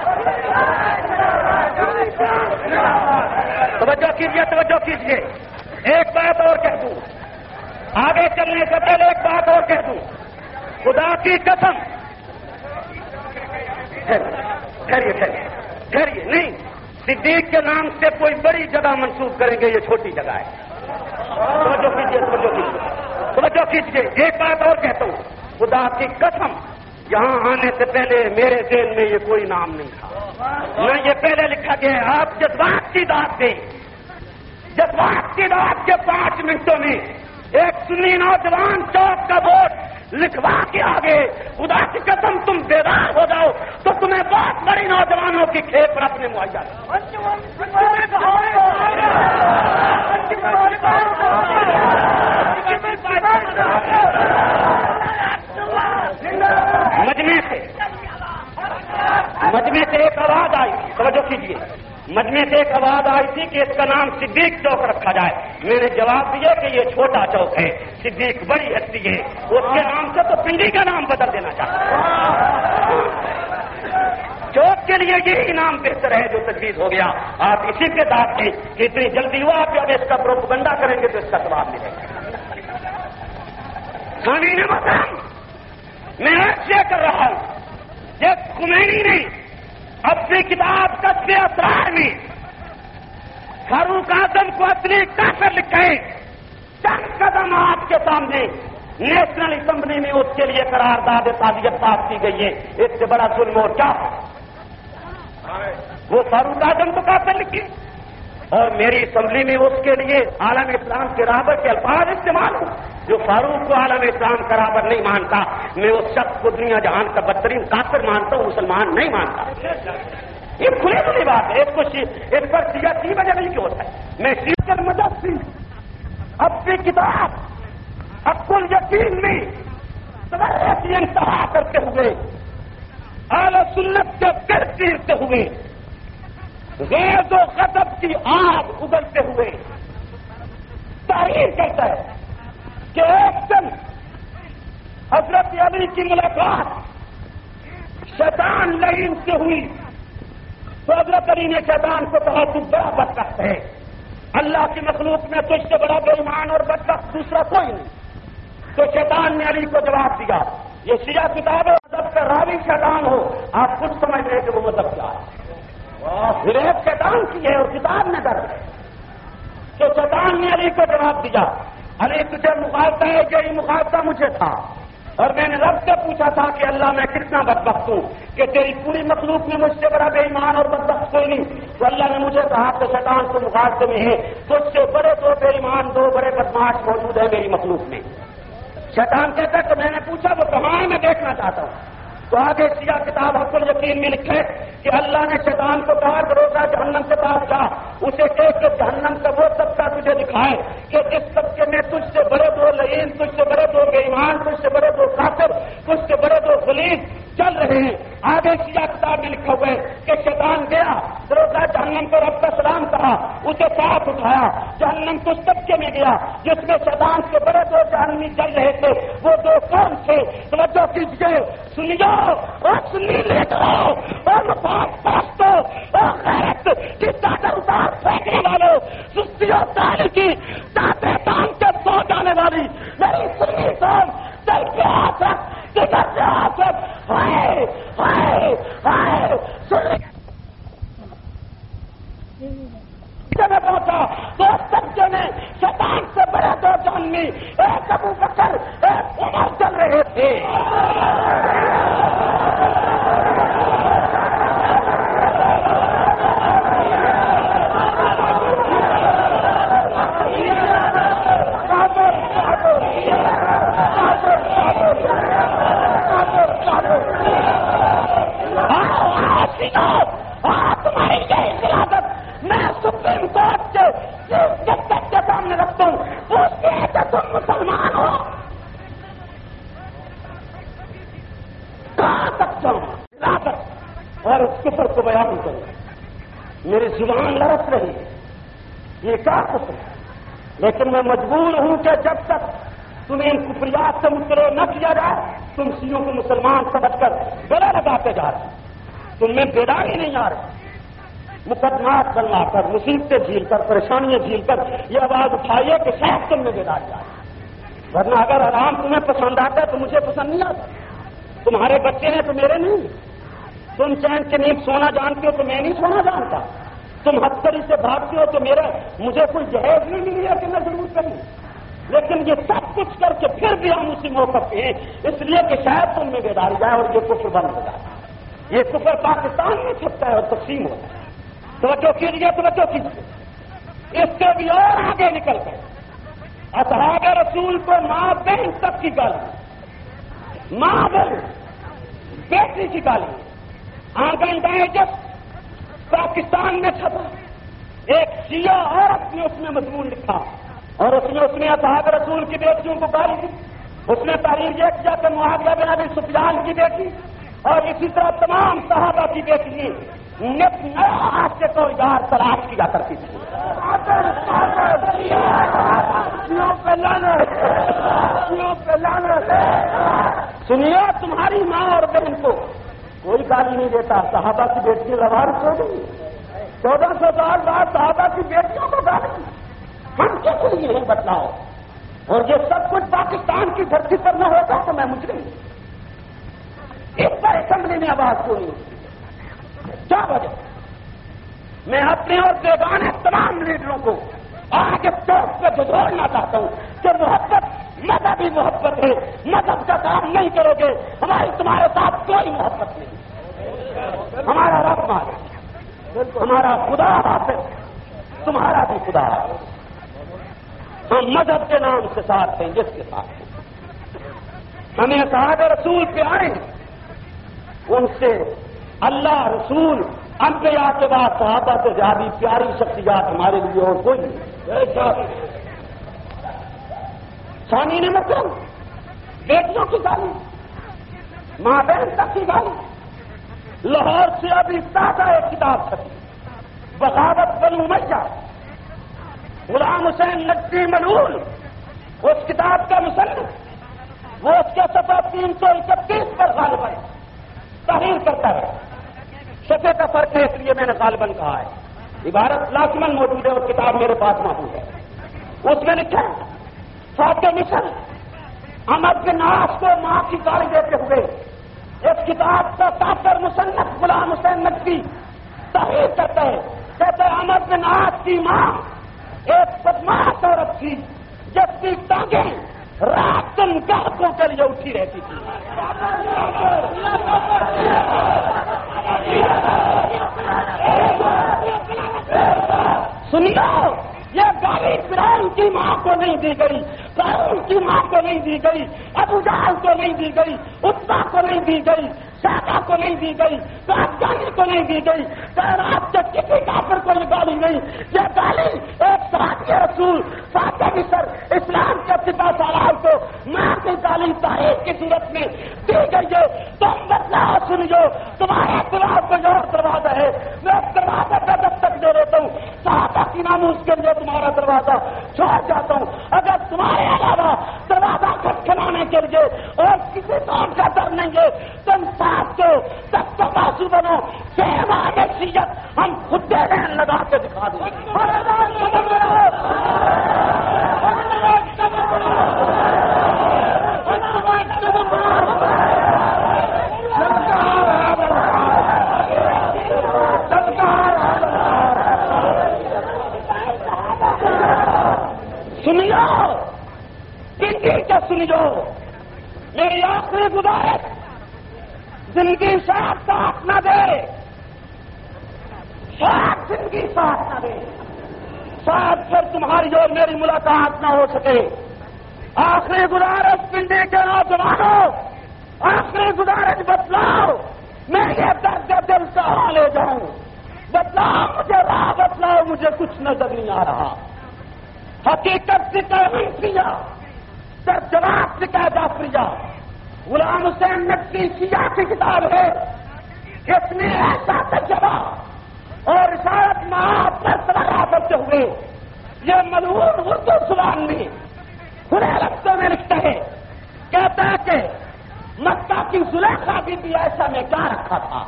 توجہ کیجیے، ایک بات اور کہہ دوں، آگے چلنے سے پہلے ایک بات اور کہہ دوں، خدا کی قسم، ٹھہریے نہیں، صدیق کے نام سے کوئی بڑی جگہ منسوخ کریں گے، یہ چھوٹی جگہ ہے۔ توجہ کیجیے، ایک بات اور کہتا ہوں، خدا کی قسم، یہاں آنے سے پہلے میرے ذہن میں یہ کوئی نام نہیں تھا، نہ یہ پہلے لکھا گیا ہے۔ آپ جذبات کی داد دیں، جذبات کی داد کے 5 منٹوں میں ایک سنی نوجوان چوک کا بورڈ لکھوا کے آگے خدا کی قسم تم بیدار ہو جاؤ تو تمہیں بہت بڑی نوجوانوں کی کھیپ پر اپنے معاہدہ مجمع سے ایک آواز آئی، توجہ کیجیے، مجمع سے ایک آواز آئی تھی کہ اس کا نام صدیق چوک رکھا جائے۔ میں نے جواب دیا کہ یہ چھوٹا چوک ہے، صدیق بڑی ہستی ہے، اس کے نام سے تو پنڈی کا نام بدل دینا چاہتا ہوں۔ چوک کے لیے یہی نام بہتر ہے جو تجویز ہو گیا۔ آپ اسی کے ساتھ تھے کہ اتنی جلدی ہوا آپ جب اس کا پروپیگنڈا کریں گے تو اس کا ثواب ملے گا۔ سامعین محترم، میں عرض یہ کر رہا ہوں، جب خمینی نے اپنی کتاب کشف اسرار میں فاروق اعظم کو اپنی کافر لکھے، چند قدم آپ کے سامنے نیشنل اسمبلی میں اس کے لیے قرارداد تعزیت پاس کی گئی ہے۔ اس سے بڑا ظلم اور کیا ہے؟ وہ فاروق اعظم کو کافر لکھے اور میری اسمبلی میں اس کے لیے عالم اسلام کے رہبر کے الفاظ استعمال ہوں۔ جو فاروق کو عالم اسلام کا رہبر نہیں مانتا، میں اس شخص کو دنیا جہان کا بدترین کافر مانتا ہوں، مسلمان نہیں مانتا۔ یہ کھلی کھلی بات ہے، اس پر سیاسی وجہ نہیں ہوتا ہے۔ میں سیاست مدد اپنی کتاب حق الیقین میں کی انتہا کرتے ہوئے اہل سنت کے در چیرتے ہوئے غیظ و غضب کی آگ اگلتے ہوئے تحریر کرتا ہے کہ ایک دن حضرت علی کی ملاقات شیطان لعین سے ہوئی تو حضرت علی نے شیطان کو کہا تو بڑا بدبخت ہے، اللہ کی مخلوق میں تجھ سے بڑا بے ایمان اور بدبخت دوسرا کوئی نہیں۔ تو شیطان نے علی کو جواب دیا، یہ شیعہ کتاب ہے، مذہب کا راوی شیطان ہو، آپ خود سمجھ رہے کہ وہ مذہب کیا ہے، پھر ایک شیطان کی ہے اور کتاب میں درج ہے۔ تو شیطان نے علی کو جواب دیا، علی تجھے مخالفہ ہے کہ یہ مخالفہ مجھے تھا، اور میں نے رب سے پوچھا تھا کہ اللہ میں کتنا بدبخت ہوں کہ تیری پوری مخلوق میں مجھ سے بڑا بے ایمان اور بدبخت کوئی نہیں، تو اللہ نے مجھے کہا کہ شیطان کو مخالفے میں ہے، تجھ سے بڑے دو بے ایمان دو بڑے بدماش موجود ہیں میری مخلوق میں۔ شیطان کہتا ہے کہ میں نے پوچھا وہ کہاں ہے، میں دیکھنا چاہتا ہوں۔ تو آگے شیعہ کتاب حق الیقین میں لکھے کہ اللہ نے شیطان کو کہا کہ روزہ جہنم کے پاس جا، اسے کہہ کہ جہنم کا وہ طبقہ تجھے دکھائے کہ جس طبقے میں تجھ سے بڑے دو لعین، تجھ سے بڑے دو بے ایمان، تجھ سے بڑے دو کافر، تجھ سے بڑے دو غلیظ چل رہے ہیں۔ آگے شیعہ کتاب میں لکھا ہوا ہے کہ شیطان گیا روزہ جہنم کو رب کا سلام کہا، اسے ساتھ اٹھایا، جہنم کو اس طبقے میں گیا جس میں شیطان سے بڑے دو جہنمی چل رہے تھے، وہ دو کون تھے؟ توجہ کیجیے، سنیے اور سنی لے جاؤ اور مفاد پرستو اور غیرت کی چادر اتار پھینکنے والوں، سستی اور تعلی کی تاتے تان کے سو جانے والی میری سنی قوم، دل کے آسک کدھر سے آسک ہائے ہائے ہائے سنی میں پہنچا تو سبجے میں شیطان سے بڑے دو جانمی ایک ابو بکر ایک عمر چل رہے تھے۔ تمہاری یہ خلافت میں سپریم کورٹ کے جج کے سامنے رکھتا ہوں، پوچھتے ہیں کہ تم مسلمان ہو، کہاں تک جاؤں خلافت اور اس کفر کو بیان کروں؟ میری زبان لڑک رہی ہے، یہ کیا کفر ہے؟ لیکن میں مجبور ہوں کہ جب تک تمہیں ان کفریات سے مطلع نہ کیا جائے، تم شیعوں کو مسلمان سمجھ کر گلے لگاتے جا رہے، تم میں بیداری نہیں آ رہی، مقدمات بنوا کر، مصیبتیں جھیل کر، پریشانیاں جھیل کر یہ آواز اٹھائیے کہ شاید تم میں بیداری آ رہی، ورنہ اگر آرام تمہیں پسند آتا ہے تو مجھے پسند نہیں آتا۔ تمہارے بچے ہیں تو میرے نہیں، تم چین کی نیند سونا جانتے ہو تو میں نہیں سونا جانتا، تم ہتھکڑی سے بھاگتے ہو تو مجھے کوئی جہیز نہیں ملی ہے کہ میں ضرور کروں، لیکن یہ سب کچھ کر کے پھر بھی ہم اسی موقع پہ ہیں، اس لیے کہ شاید تم میں بیداری جائے اور یہ کفر بند ہو جائے۔ یہ کفر پاکستان میں چھپتا ہے اور تقسیم ہوتا ہے۔ توجہ کیجیے، توجہ کیجیے، اس سے بھی اور آگے نکل گئے اصحاب رسول کو ماں بہن تک کی گالی، ماں بہن بیٹی کی گالی، آنگن ڈائجسٹ پاکستان میں چھپا، ایک شیعہ عورت نے اس میں مضمون لکھا اور اس نے اصحاب رسول کی بیٹیوں کو گالی دی، اس نے تحریر یہ کیا کہ معاویہ بن ابی سفیان کی بیٹی اور اسی طرح تمام صحابہ کی بیٹی سے تو یار تلاش کیا کرتی تھی۔ سنیے، تمہاری ماں اور بہن کو کوئی گالی نہیں دیتا، صحابہ کی بیٹی روایت ہو گئی، 1400 سال بعد صحابہ کی بیٹیوں کو گالی، ہم کس لیے نہیں بتلاؤ؟ اور یہ سب کچھ پاکستان کی دھرتی پر نہ ہوتا تو میں مجرم ہوں۔ اس پر اسمبلی میں آواز کیوں نہیں ہوتی؟ کیا وجہ؟ میں اپنے اور بیگانے تمام لیڈروں کو آج اس طرف پہ جھجھوڑنا چاہتا ہوں کہ محبت مذہبی محبت ہے، مذہب کا کام نہیں کرو گے ہماری تمہارے ساتھ کوئی محبت نہیں، ہمارا رب مالک، ہمارا خدا حافظ، تمہارا بھی خدا حافظ، ہم مذہب کے نام سے ساتھ ہیں، جس کے ساتھ ہیں ہمیں صحاب رسول پہ آئے ہیں، ان سے اللہ رسول انبیاء کے بعد صحابہ سے زیادہ پیاری شخصیات ہمارے لیے اور کوئی نہیں۔ ثانی نے مطلب بیٹیوں کی گالی، ماں بہن تک کی گالی. لاہور سے ابھی تازہ ایک کتاب چھپی، بغاوت بنو امیہ، غلام حسین نقوی ملعون اس کتاب کا مصنف، وہ اس کے صفحہ 331 پر غالباً تحریر کرتا ہے. صفحے کا فرق ہے، اس لیے میں نے غالباً کہا ہے. عبارت لازماً موجود ہے اور کتاب میرے پاس موجود ہے. اس میں لکھا ہے فاتح مصر احمد بن عاص کو ماں کی گالی دیتے ہوئے اس کتاب کا کافر مصنف غلام حسین نقوی تحریر کرتا ہے. کہتے ہیں احمد بن عاص کی ماں ایک بدماش عورت تھی جس کی ٹانگیں رات دن گاہکوں کے لیے اٹھی رہتی تھی. سنیو، یہ گالی فرعون کی ماں کو نہیں دی گئی، فرعون کی ماں کو نہیں دی گئی، ابو جہل کو نہیں دی گئی، عتبہ کو نہیں دی گئی، شیبہ کو نہیں دی گئی، قادیانی کو نہیں دی گئی، کائنات کے کسی کافر کو یہ گالی نہیں. یہ گالی ایک صحابی رسول فاتح مصر اسلام کے پتا سالار کو ماں کی گالی تاریخ کی صورت میں دی گئی ہے. تم بدلاؤ سنیو، تمہارے خلاف کوئی اور دروازہ ہے، میں اس دروازے پہ دستک دے دیتا ہوں. صحابہ کی ناموس کے لیے تمہارا دروازہ چھوڑ جاتا ہوں. اگر تمہارے علاوہ دروازہ کھٹکھلانے کے لیے اور کسی کام کا ڈر نہیں ہے، تم ساتھ کو تب تو بازو بنو. شہوان شیت ہم خود دین لگا کے دکھا دیں. سنیو، زندگی کا سنیو، میری آخری گزارش، زندگی ساتھ نہ دے، شاید زندگی ساتھ نہ دے، شاید پھر تمہاری اور میری ملاقات نہ ہو سکے. آخری گزارش پنڈی کے نوجوانوں، آخری گزارش بتلاؤ، میں یہ درد دل کہاں لے جاؤں؟ بتلاؤ مجھے، راہ بتلاؤ مجھے، کچھ نظر نہیں آ رہا. حقیقت سے کہہ کیا، در جواب سے کہہ جعفریہ. غلام حسین نقوی شیعہ کی کتاب ہے، اس نے ایسا تجربہ اور رسالت معاف پر سراغا کرتے ہوئے یہ ملعون اردو زبان میں کھلے لفظوں میں لکھتا ہے. کہتا ہے کہ مکہ کی زلیخا بی بی ایسا میں کیا رکھا تھا.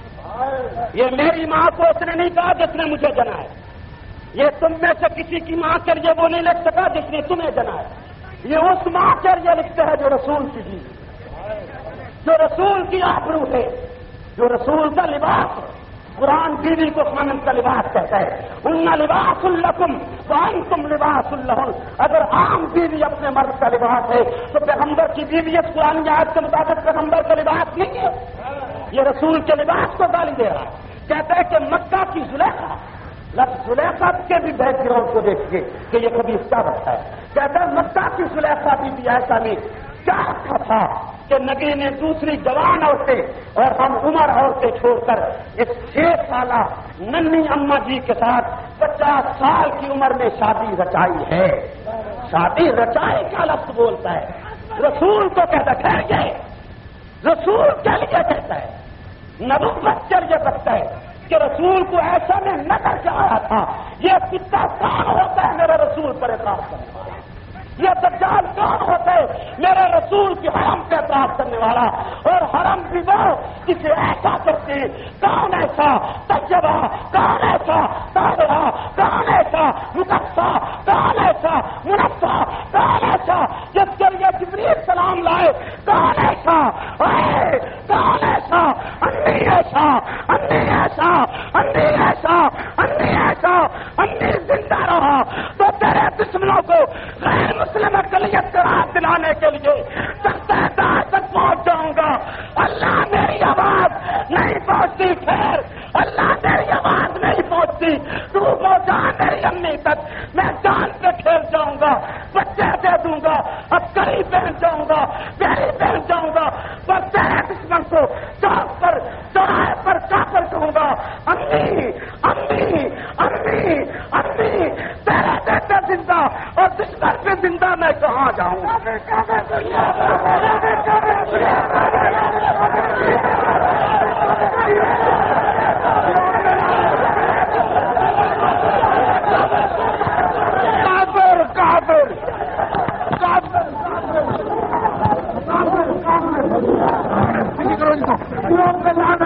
یہ میری ماں کو اس نے نہیں کہا جس نے مجھے جنا ہے، یہ تم میں سے کسی کی ماں کے لیے وہ نہیں لکھ سکا جس نے تمہیں جنا ہے. یہ اس ماں کے لیے لکھتے ہیں جو رسول کی جی، جو رسول کی آبرو ہے، جو رسول کا لباس ہے. قرآن بیوی کو خامن کا لباس کہتا ہے. ان لباس لکم وانتم لباس لہن. اگر عام بیوی اپنے مرد کا لباس ہے تو پیغمبر کی بیوی اس قرآن آیت کے مطابق پیغمبر کا لباس نہیں ہے. یہ رسول کے لباس کو گالی دے رہا ہے. کہتا ہے کہ مکہ کی زلیخا، لفظ زلیخا کے بھی بیک گراؤنڈ کو دیکھیے کہ یہ کبھی اس کا رکھا ہے. کہتا ہے مکہ کی زلیخا بی بی ایسا میں کیا رکھا تھا کہ نبی نے دوسری جوان عورتیں اور ہم عمر عورتیں چھوڑ کر اس 6 سالہ ننھی اما جی کے ساتھ 50 سال کی عمر میں شادی رچائی ہے. شادی رچائی کا لفظ بولتا ہے. رسول کو کہتا ٹھہر جائے، رسول کے لیے کہتا ہے، نبوت کے لیے کہتا ہے کہ رسول کو ایسا میں نظر کے آیا تھا. یہ کتنا کام ہوتا ہے میرے رسول پر اعتراض کرنے والا، یہ دجال کون ہوتا ہے میرے رسول کی حرم پہ اعتراض کرنے والا. اور حرم بھی وہ کسی ایسا کرتے، کون ایسا تجربہ، کون ایسا تابعہ، کون ایسا مقفع، کون ایسا منفع، کون ایسا جس کے لیے جبریل سلام لائے، کون ایسا، کون ایسا، امی ایسا، امی ایسا، امی ایسا، امی ایسا، امی زندہ رہا تو تیرے دشمنوں کو غیر مسلم اقلیت قرار دلانے کے لیے سخت دار تک پہنچ جاؤں گا. اللہ میری آواز نہیں پہنچتی، خیر اللہ میری آواز نہیں پہنچتی، تو پہنچا میری امی تک، میں جان پہ کھیل جاؤں گا، بچے دے دوں گا، اب کڑی پہن جاؤں گا، پیری پہن جاؤں گا، بس تیرے دشمن کو چوک پر چوراہے پر کافر کہوں گا. امی امی امی امی تیرے بیٹے زندہ اور دشمن پہ زندہ میں کہاں جاؤں. کافر